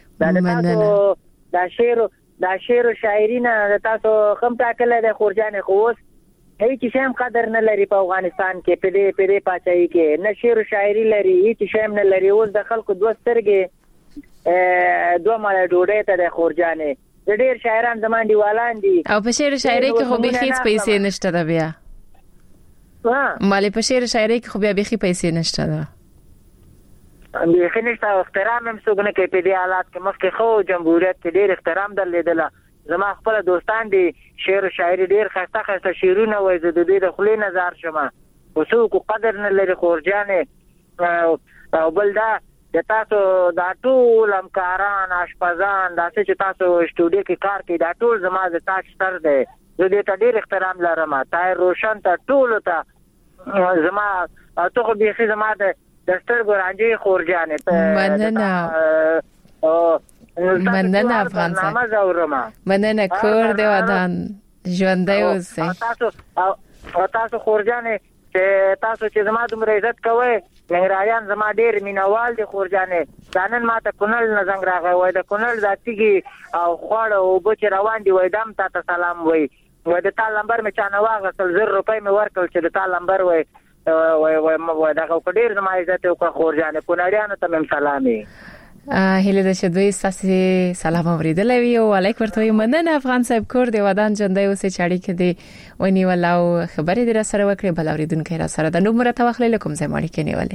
دا شعر او شاعري نه تاسو خم ټاکل ده خورجانې خو اوس هیڅ شیم قدر نه لري په افغانستان کې په دې پاتای کې نه شعر او شاعري لري هیڅ شیم نه لري اوس د خلکو دوه سترګې دوه مال ډوډۍ ته د خورجانې ډېر شاعران زمان دیوالان دي او په شعر شاعري کې خو به هیڅ پیسې نشته ده بیا مالې په شعر شاعري کې خو بیا به هیڅ پیسې نشته ده بیخي نشته احترام هم څوک نه کوي په دې حالات کې. مخکې خو جمهوریت کې ډېر احترام درلودله. زما خپل دوستان دي شعر و شاعري ډېر ښایسته شعرونه وایي، زه د دوی د خولې نه زار شم. خو څوک قدر نه لري خورجانې. او بل دا د تاسو دا ټول همکاران اشپزان داسې چې تاسو سټوډیو کې کار کوي دا ټول زما د تاج سر دی. زه دې ته ډېر احترام لرم. طاهر روشن ته ټولو ته زما ته خو بیخي زما د سترګو رانجې خورجانې مننه افغان صاحب، مننه کور دی ودان ژوندی اوسئ. تاسو خورجانې چې تاسو چې زما دومره عزت کوئ، مهرایان زما ډېر مینوال دي خورجانې. دا نن ماته کونړ نه زنګ راغی، وایي د کونړ دا تیږې او خواړه اوبه چې روان دي، وایي دم تاته سلام وایي. وایي د تا لمبر مې چا نه واغستل، 1000 روپۍ مې ورکړل چې د تا لمبر وایي دغه په ډېر زما عزت وکړه خورجانې. کونړیانو ته مې سلامي. هیله ده چې دوی ستاسو سلام اوریدلی وي او علیک ورته وي. مننه افغان صاحب، کور دی ودان ژوندی اوسئ چې اړیکې دې ونیول او خبرې دې را سره وکړې. بل اوریدونکی را سره د نوم راته واخلئ، له کوم ځای مو اړیکې نیولې؟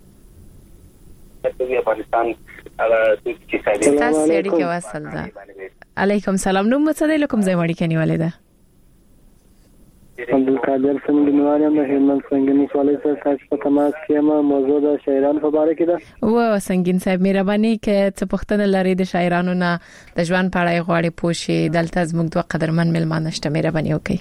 افغانستان ستاسو اړیکې وصل ده. علیکم سلام، نوم څه دی، له کوم ځای مو اړیکې نیولې ده؟ عبدالقادر سنگینوال یم، هلمند سنگین ولسوالۍ سره تاسو په تماس کې یم. موضوع د شاعرانو په اړه کې ده. و سنگین صاحب مهرباني کې څه پوښتنه لري د شاعرانو نه د ژوند په اړه غواړي پوښي. دلته زموږ دوه قدرمن ملمانه شته، مهرباني وکړئ.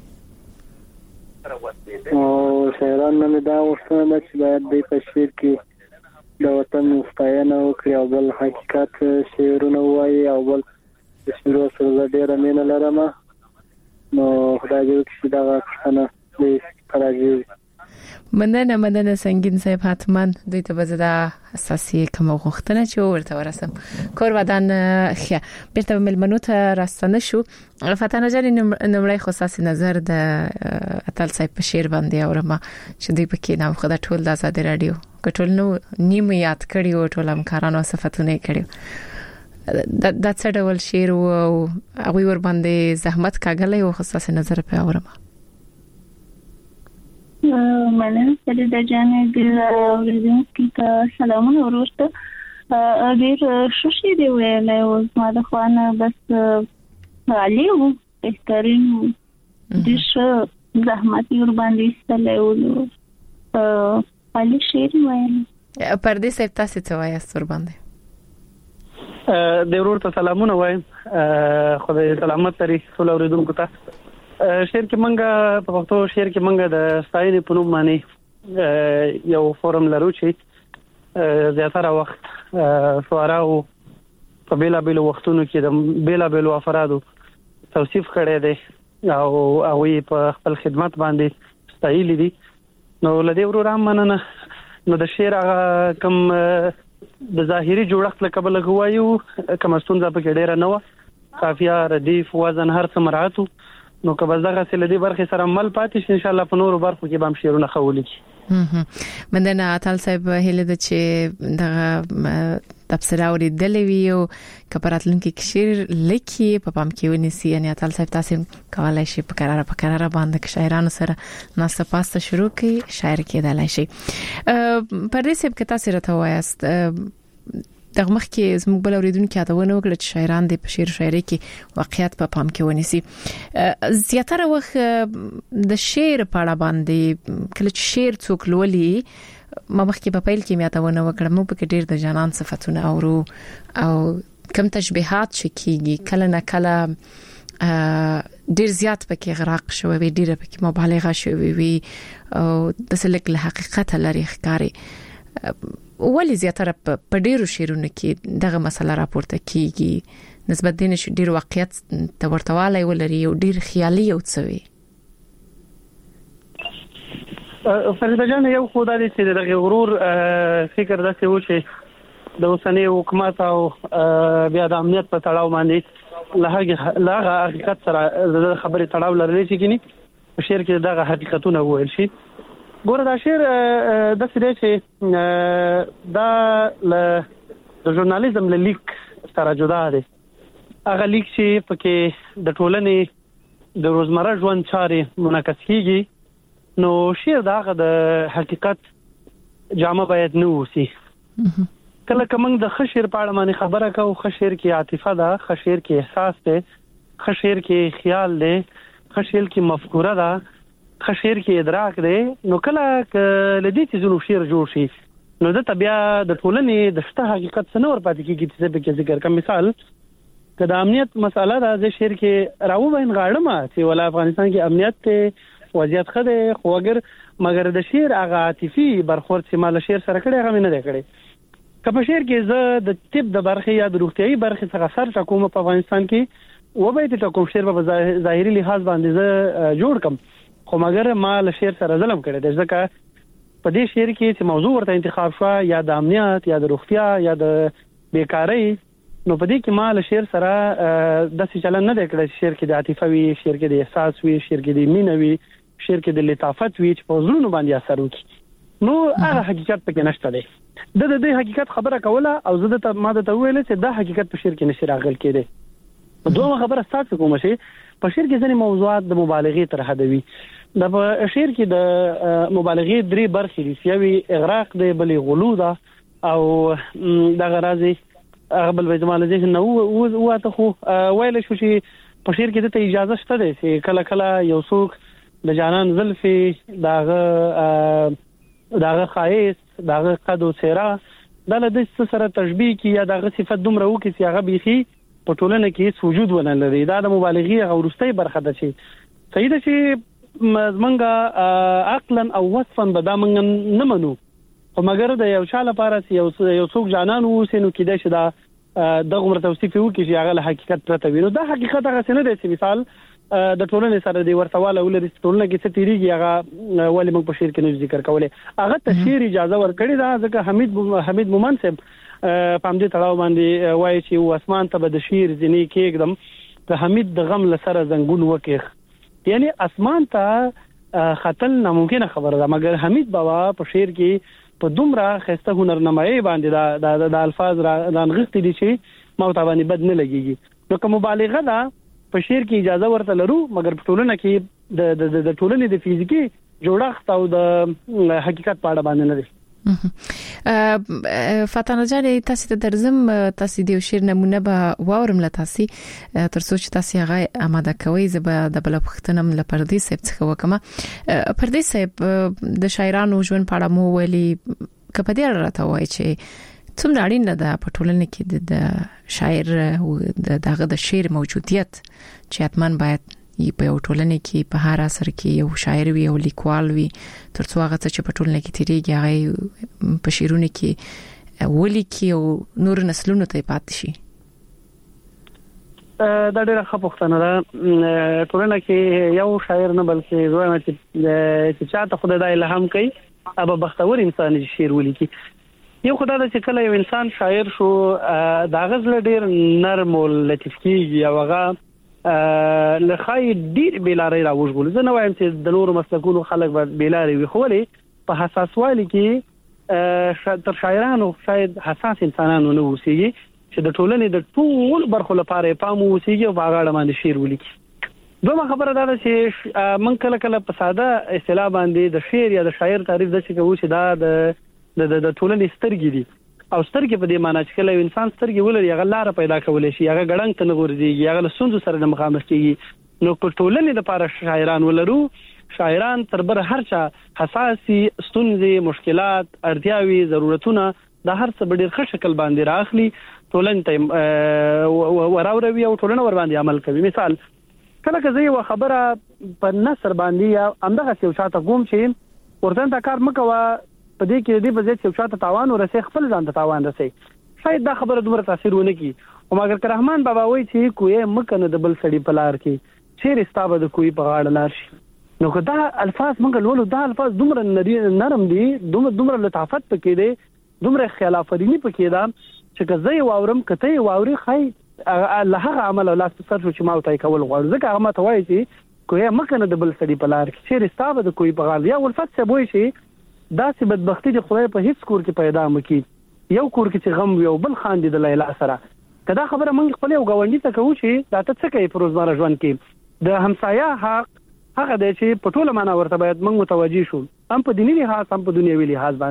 او شاعرانو نه دا وښتنه ده چې باید د شعر کې د وطن ستاینه وکړي او بل حقیقت شعرونه وایي او بل د شعر سره ډېره مینه لرم. نو خدای دې وکړي دا څنګه دې راځي. مننه سنگین صاحب، حتما دوی ته بزدا اساسي کوم غوښتنه چې ورته ورسم. کور ودان خیا بیرته ملمنو ته راستنه شو. فتانه جان نمړی خصاص نظر د اتل صاحب په شعر باندې اورم چې دوی په کې نام خدای ټول د آزاد رادیو کټول نو نیم یاد کړی او ټول همکارانو صفاتونه کړی. دا څه ډول شعر او هغه ور باندې زحمت کاغلی او خصاص نظر په اورم. مننه سره د جانې د اوریدونکو ته سلامونه ورسته. ډېر ښه شعر دی ویلی او زما د خوانه بس عالی و، بهترین و، ډېر ښه زحمت ور باندې ایستلی و، عالی شعر ویلی. پردې صاحب تاسو څه وایاست ور باندې؟ د ورور ته سلامونه وایم، خدای سلامت لري ټول اوریدونکو ته. شعر کې منګه په پښتو شعر کې منګه د ستاینې په نوم باندې یو فورم لرو چې زیاتره وخت شعراو په بیلابیلو وختونو کې د بیلابیلو افرادو توصیف کړی دی او هغوی په خپل خدمت باندې ستایلي دي. نو له دې ورور هم مننه. نو د شعر هغه کوم د ظاهري جوړښت له کبله غوايو کوم ستونزه پکې ډیره نه و، قافیه ردیف وزن هر څه مراعات. نو که بس دغه سره دې برخه سره عمل پاتې شي ان شاء الله په نورو برخو کې به هم شعرونه خولي. مننه اتل صاحب، هله د چې دغه تفسیر اوریدلې وی او کپراتلونکو کې شعر لیکي په پام کې ونیسي. یعنی اتل صاحب تاسو کولای شي په قرار باندې شاعرانو سره ناسته پاسته شروع کړئ، شاعر کېدلای شي. پردې صاحب کې تاسو راته وایاست دغه مخ کې زموږ بل اوریدونکو یادونه وکړه چې شاعران د شعر شاعري کې واقعیت په پام کې ونیسي. زیاتره وخت د شعر په اړه باندې کله چې شعر څوک لولي، ما مخکې په پیل کې یادونه وکړه مو په ډېر د جانان صفاتونه اورو او کم تشبيهات شکیږي، کله نه کله ډېر زیات پکې غرق شوی وي، ډېر پکې مبالغه شوی وي او د سلک له حقیقت لري ښکاری. ولی زیاتره په ډیرو شعرونو کې دغه مسله راپورته کیږي نسبت دین ډیر واقعیت ته ورتوالی ولري او ډیر خیالي او څوي. فریده جان یو خدای دې چې دغه غرور فکر داسې و چې د اوسنۍ حکومت او بیا د امنیت په تړاو باندې لهغه حقیقت سره د خبرې تړاو لري چې کینی په شعر کې دغه حقیقتونه وویل شي. ګوره دا شعر د څه چې دا د ژورنالیزم له لیک سره جدا دی. هغه لیک چې پکې د ټولنې د روزمره ژوند چارې منعکس کیږي، نو شعر دغه د حقیقت جامه باید نه وسی. کله کوم د خشیر په اړه باندې خبره کوو خشیر کې عاطفه ده خشیر کې احساس ده خشیر کې خیال ده خشیر کې مفکوره ده خشیر کې ادراک ده نو کله لدې چې زنو شیر جوړ شي نو د طبيعه د ټولنې د شته حقیقت څخه ور پاتې کیږي چې به ذکر کوم مثال کله امنیت مسله ده د شیر کې راو بین غاړم چې ولا افغانستان کې امنیت ته وضعیت خده خو مگر د شیر هغه عاطفي برخورد چې مال شیر سره کړي هغه نه دی کړی کله شیر کې زه د طب د برخې یا د روغتيایي برخې څخه سر ټکوم په افغانستان کې و به ته کوم شیر په ظاهري لحاظ باندې زه جوړ کم خو مگر مال شیر سره ظلم کړی د ځکه په دې شیر کې چې موضوع ورته انتخاب شو یا د امنیت یا د روغتیا یا د بیکاری نو په دې کې مال شیر سره د څه چلن نه کړی شیر کې د عاطفه وی شیر کې د احساس وی شیر کې د مینه وی شیر کې د لطافت وی چې په زړونو باندې اثر وکړي نو هغه حقیقت پکې نشته دی د دې حقیقت خبره کوله او زه د ماده ته ویل چې دا حقیقت په شیر کې نشي راغل کېده دوه خبره ستاسو کوم شي په شیر کې ځینې موضوعات د مبالغې تر حد وي د شیر کې د مبالغې درې برخې دي یوه اغراق دی بلې غلو ده او د غرازي بل وجمال ذهن نو واته خو ویل شو چې په شیر کې د اجازه شته ده چې کله کله یو څوک د جانان زلفي داغه خایس داغه قد او سیرا د لدې سره تشبیه کی یا داغه صفت دومره وکي چې هغه بيخي په ټولنه کې هیڅ وجود ونه لري دا د مبالغې او ورستۍ برخه ده چې صحیح ده چې منګه عقلا او وصفا به دا منګ نه منو خو مګر د یو شاله لپاره یو څوک جانان وسینو کې ده چې دا دغه مرته توصیف وکي چې هغه حقیقت پرته وي نو دا حقیقت هغه څه نه دی چې مثال د ټولنې سره دی ورتواله ولري ټولنه کې څه تیریږي هغه ولې موږ په شیر کې نه ذکر کوله هغه تشهیر اجازه ورکړي دا ځکه حمید مومن صاحب پام دې تړاو باندې وایي چې اسمان ته به د شیر ځنی کېږم ته حمید د غم لسره زنګون وکيخ یعنی اسمان ته خطل ناممکن خبره ده مګر حمید بابا په شیر کې په دومره خسته هنرنمایي باندې د الفاظ رانغښتي دي چې موته باندې بد نه لګيږي نو کوم مبالغه ده په شیر کې اجازه ورته لرو مګر په ټولنه کې د ټولنې د فزیکی جوړښت او د حقیقت په اړه باندې نه دي فاطمه جان تاسو ته درزم تاسو د شیر نمونه به واورم له تاسو تر څو چې تاسو هغه آماده کوي زبه د بل پختنم له پردي صاحب څخه وکم پردي صاحب د شاعرانو ژوند په اړه مو ویلي کپدې راته وایي چې څومره اړین ده په ټولنه کې د شاعر او دغه د شعر موجودیت چې اتمن باید په یو ټولنه کې په هر اثر کې یو شاعر وي او لیکوال وي ترڅو هغه چې په ټولنه کې تیریږي هغه په شعرونو کې ولیکي او نور نسلونو ته پاتې شي دا ډېره ښه پوښتنه ده ټولنه کې یو شاعر نه بلکې زوی چې چاته خدای د الهام کوي ابا بختور انسان شعر ولیکي یو خدای د چې کله یو انسان شاعر شو دا غزل ډېر نرم او لطیف کیږي او هغه لخای ډیر بیلاری راوځول زه نه وایم چې د نور مسلکونو خلک به بیلاری وي خو له په حساس والی کې تر شاعرانو شاید حساس انسانانو نه وسیږي چې د ټولنې د ټول برخو لپاره پام وسیږي او هغه باندې شعر ولیکي دوه خبره ده چې من کله په ساده اصطلاح باندې د شعر یا د شاعر تعریف د څه کوي چې دا د ټولنې سترګې دي او سترګې په دې معنی چې کله انسان سترګې ولري هغه لار پیدا کولای شي هغه غړنګ ته نه ورځي هغه لسونځ سره مخامخ کیږي نو په ټولنې لپاره شاعران ولرو شاعران تربر هر چا حساسي ستونزې مشکلات اړتیاوي ضرورتونه د هر څه ډېر ښه شکل باندې راخلي ټولنې ته وراوروي او ټولنه ور باندې عمل کوي مثال کله که زه یو خبره په نثر باندې یا همدغه یو شاته کوم چې ورته تا کار مکوه په دې کې دې په ځای چې شاته تاوان ورسې خپل ځان ته تاوان رسې شاید دا خبره دومره تاثیر ونه کوي او مګر که رحمان بابا وایي چې کوی مکنه د بل سړي په لار کې چیر استابه د کوی په غاړه لار شي نو که دا الفاظ موږ لولو دا الفاظ دومره نرم دي دومره لطافت پکې دي دومره خیال افرینی پکې ده چې که زه واورم کته واوري خای الله عمل او لاس سر چې ما وتای کول غواړم ځکه هغه ما ته وایي چې کوی مکنه د بل سړي په لار کې چیر استابه د کوی په غاړه یا ولفت څه وایي شي دا چې بدبختی د خدای په هیڅ کور کې پیدا مکی یو کور کې چې غم وي او بل خاندي د لیلا سره کدا خبره موږ خپل یو غونډي ته کوو چې دا ته څه کوي په روزمره ژوند کې د همسایا حق هغه د چې په ټوله معنا ورته باید موږ متوجي شو هم په دیني لحاظ هم په دنیوي لحاظ باندې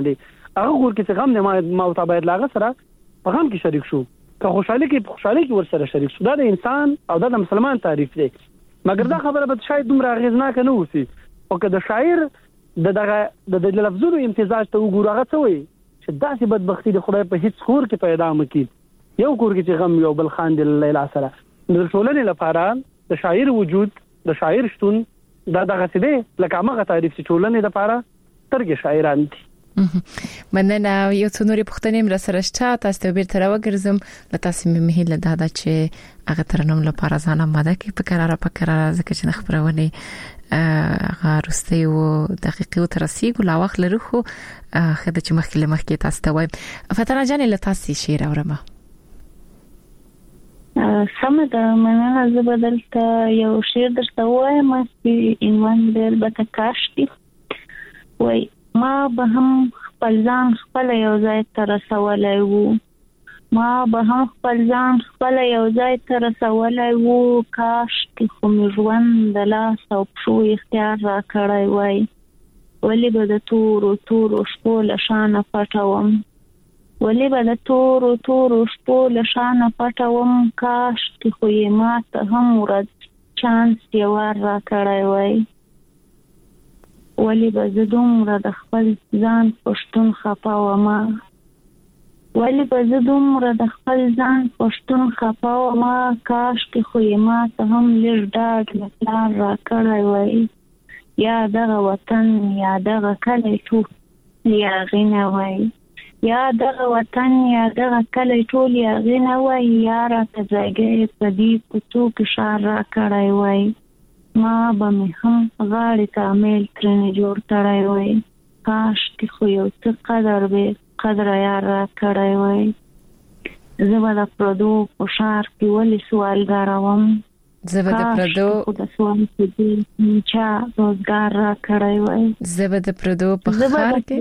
هغه کور کې چې غم نه ما او باید لاغه سره په غم کې شریک شو که خوشحالي کې ورسره شریک شو. دا د انسان او د مسلمان تعریف دی. مګر دا خبره به شاید دومره اغیزناک نه وسی او که د شاعر د لفظونو امتزاج ته وګورو هغه څه وایي چې داسې بدبختی د خدای په هیڅ کور کې پیدا مکي. یو کور کې چې غم یو بل خاندي لیلا سره د ټولنې لپاره د شاعر وجود د شاعر شتون دا دغه څه دی لکه هغه تعریف چې ټولنې لپاره ترګه شاعران دي. مننه. یو څو نورې پوښتنې مر سره شته تاسو ته بیرته راوګرځم له تاسو مې هیله ده چې هغه ترنم لپاره ځان آماده کړئ په قراره ځکه چې خبرونه هغه رسته یو دقیقې تر رسیدو لا وخت لرو خو خدای چې مخکې تاسو ته وایم. فتنه جان له تاسو شعر اورم. سمه ده. مننه. زه بدلته یو شعر درته وایم چې عنوان دی البته کاشتي. وای ما به هم خپل ځان خپل یو ځای ته رسولای وو. ما به هم خپل ځان خپل یو ځای ته رسولای وو. کاش کې خو مې ژوند د لاس او پښو اختیار را کړی وای. ولې به د تورو شپو له شانه پټوم. ولې به د تورو شپو له شانه پټوم. کاش کې خو یې ماته هم ورځ چانس یو را کړی وای. ولی به زه دومره د خپل ځان پښتون خپه ومه. ولی به زه دومره د خپل ځان پښتون خپه ومه. کاش کې خو یې ماته هم لږ ډاډ له پلار را کړی وای. یا دغه وطن یا دغه کلی ټول یاغې نه وای. یا دغه وطن یا دغه کلی ټول یاغې نه وای. یا راته ځایګی په دې کوڅو کې ښار را کړی وای. ما به مې هم غاړې ته امیل ترنې جوړ کړی وای. کاش کې خو یو څه قدره یار را کړی وای. زه به د پردو په ښار کې ولې سوالګاره وم. زه به د پردو د سوال په دې چا روزګار را کړی وای. زه به د پردو په ښار کې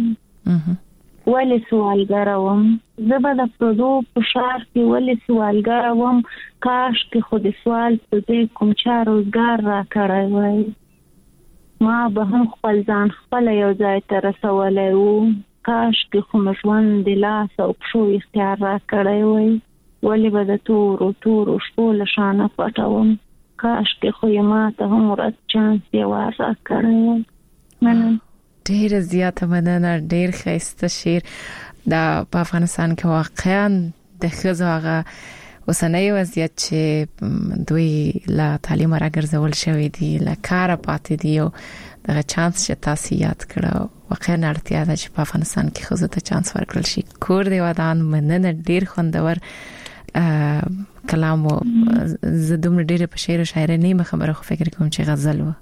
ولې سوالګاره وم. زه به د پردو په ښار کې ولې سوالګاره وم. کاش کې خو د سوال په دې کوم چا روزګار را کړی وای. ما به هم خپل ځان خپل یو ځای ته رسولی وو. کاش کې خو مې ژوند د لاس او پښو اختیار را کړی وای. ولې به د تورو شپو له شانه پټوم. کاش کې خو یې ماته هم ورځ چانس یو را کړی وای. مننه. ډیر زیاته مننه. ډیر ښایسته شعر دا په افغانستان کې واقعا د ښځو هغه اوسنۍ وضعیت چې دوی لا تعلیم راګرځول شوی دی لا کار پاتې دی او دغه چانس چې تاسو یاد کړو واقعا اړتیا ده چې په افغانستان کې ښځو ته چانس ورکړل شي. کور دی ودان. مننه. ډیر خوندور کلام او زه دومره ډیر په شعر او شاعرۍ نه خبره خو فکر کوم چې غزل و.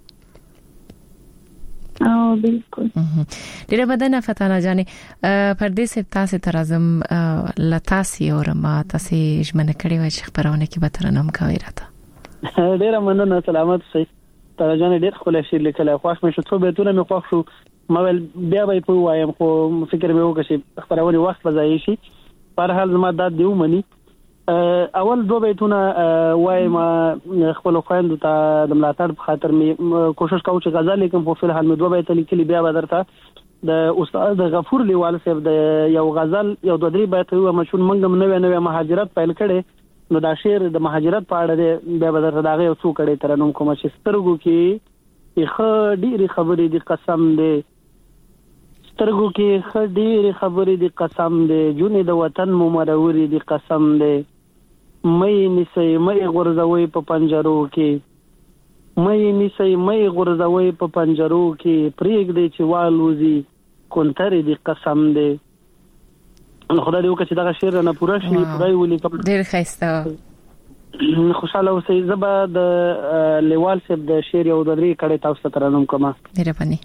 بالکل. ډیره بدنه فتانه جانې پردیس تاسو ته راځم لتاسي اورما تاسو ژمنه کړې و چې خبرونه کې به ترنم کوي راته. ډیره مننه. سلامت شئ. تر جانې ډیر خو له شي لیکل خوښ مې شو. څو به تونه مې خوښ شو. ما ول بیا به په وایم خو فکر مې وکړ چې خبرونه وخت بځای شي. پر حال زما د دیو منی اول دوه بیتونه وایم خپل خويندو ته د ملاتړ په خاطر مې کوشش کوم چې غزل لیکم په فل حال مې دوه بیت لیکلي بیا به درته د استاد غفور لیوال صاحب د یو غزل یو دوه درې بیت یو مشهور منګم نوې مهاجرت پیل کړي نو دا شعر د مهاجرت په اړه دی بیا به درته داغه یو څو کړي ترنم کوم چې سترګو کې ډېری خبرې دي قسم دی. سترګو کې ډېری خبرې دي قسم دی. جونې د وطن مو مروري دي قسم دی. مې نسي مې غرزوي په پنجرو کې. مې نسي مې غرزوي په پنجرو کې. پریګ دی چې والوزي کونتري دي قسم دی. خدای دې وکړي چې دا شعر نه پوره شي. خدای ولي ډېر ښایسته. خوشاله اوسئ. زبا د لیوال صاحب د شعر یو د درې کړي تاسو ته ترنم کوم. ډېر پني.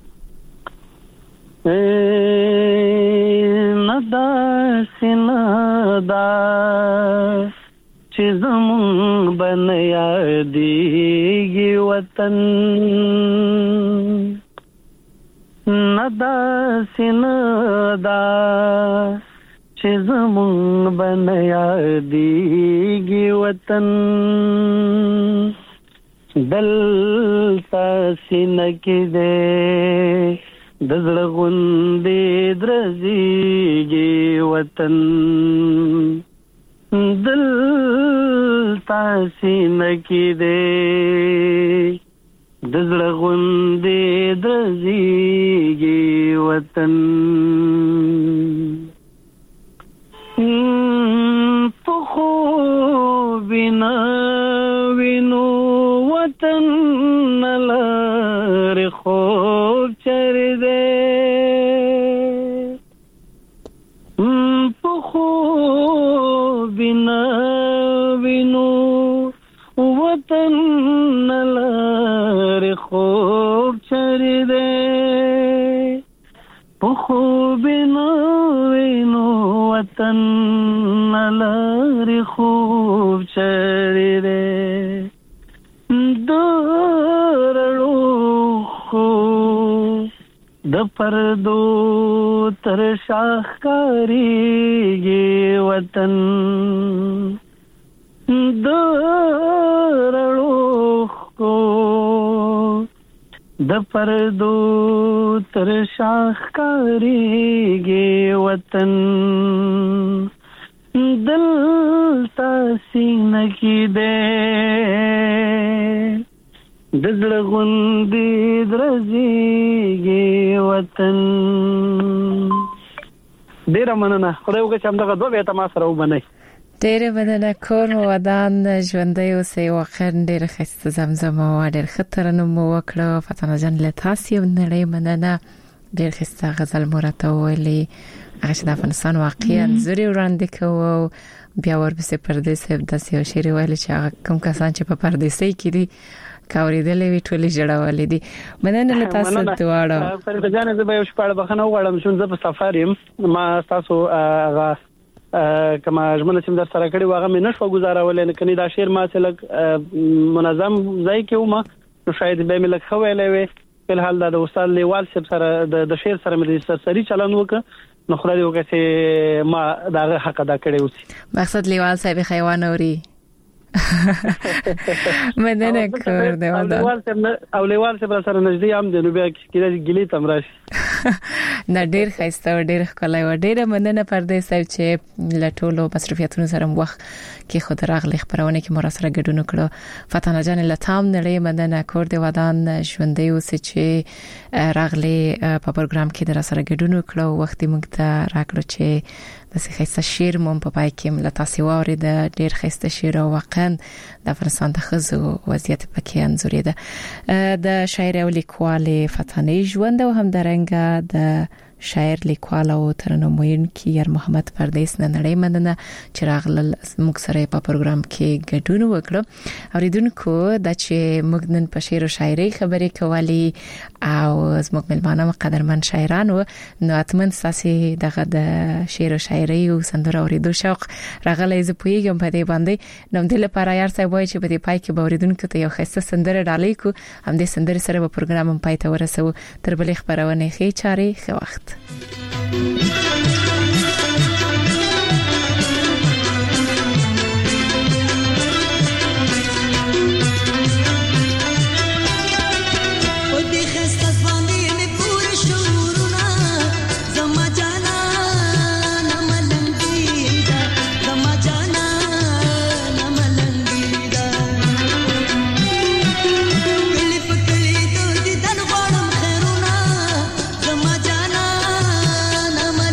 ندا سندا چې زمون بن یادېږي وطن. ندا سندا چې زمون بن یادېږي وطن. دلتا سینه کې دې د زړه غوندې درزيږي وطن دل تاسې نکې دې د زړه غوندې درزيږي وطن په خوب نه وینو وطن لاره خوب چرې دې په خوب نه وینو وطن لاره خوب چرې دې په خوب نه وینو وطن لاره خوب چرې دې د پردو تر شاهکاریږي وطن د رڼو د پردو تر شاهکاریږي وطن دل تاسې نکې دې د زړه غوندې درزيږي وطن. ډېره مننه. خدای وکړي چې همدغه دوه بیته ما سره ومنئ. ډېره مننه. کور مو ودان ژوندی اوسئ. واقعا ډېره ښایسته زمزمه وه، ډېر ښه ترنم مو وکړه. فاطمه جان له تاسې یو نړۍ مننه. ډېر ښایسته غزل مو راته وویلې، هغه چې د افغانستان واقعي انځور وړاندې کوو. بیا ورپسې پردیس صاحب داسې یو شعر ویلی چې هغه کوم کسان چې په پردیسۍ کې دي کاوریدلې وی ټولې جوړولې دي. مننه له تاسو دواړو. فرید جان زه به یو شپه بخنه وغواړم چې زه په سفر یم. ما تاسو هغه کما ژمنه چې در سره کړی واغه مې نشو گزارولې نه کني دا شعر ما څه لګ منظم ځای کې ومه نو شاید به مې لګ خویلې وي. په حال دا د استاد لیوال صاحب سره د شعر سره مې سرسري چلن وکړ نو خو دې وکړه چې ما دا حق ادا کړی اوسې. مقصد لیوال صاحب خیوان اوري مننه کور دی ودا او لیوال صاحب سره نږدې هم دی نو بیا کله ګلی تم راشي. نه ډیر ښایسته و، ډیر ښکلی و. ډیره مننه پردیس صاحب چې له ټولو مصرفیاتونو سره وخت کې خود راغلی خبرونه کې مو سره ګډون کړو. فاطمه جان له تام نړۍ مننه. کور دی ودان ژوندۍ اوسې چې راغلی په پروګرام کې در سره ګډون کړو. وخت موږ ته راکړو چې د ښایسته شعر مو په پای کې مل تاسو ووري د ډیر ښایسته شعر او واقعا د افغانستان د خزو وضعیت پکې انځورې ده. د شاعر او لیکوال فتانه ژوند او هم درنګ د شاعر لیکوال او ترنم ویونکی یار محمد پردیس نړۍ مننه چې راغلل موږ سره په پروګرام کې ګډون وکړو. اوریدونکو د چې موږ نن په شعر او شاعري خبرې کولې او زموږ ملمانه قدرمن شاعران و نو اتمن ساسي دغه د شعر او شاعري او سندره اوریدو شوق راغلی. زه پوهیږم په دې باندې نو د لپاره یار صاحب وایي چې په دې پای کې به اوریدونکو ته یو ښایسته سندره ډالۍ کو هم دې سندره سره په پروګرام پای ته ورسو. تر بلې خبرونه ښه چاري ښه وخت. Nama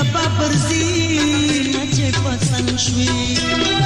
د بابرزي چې پسند شوي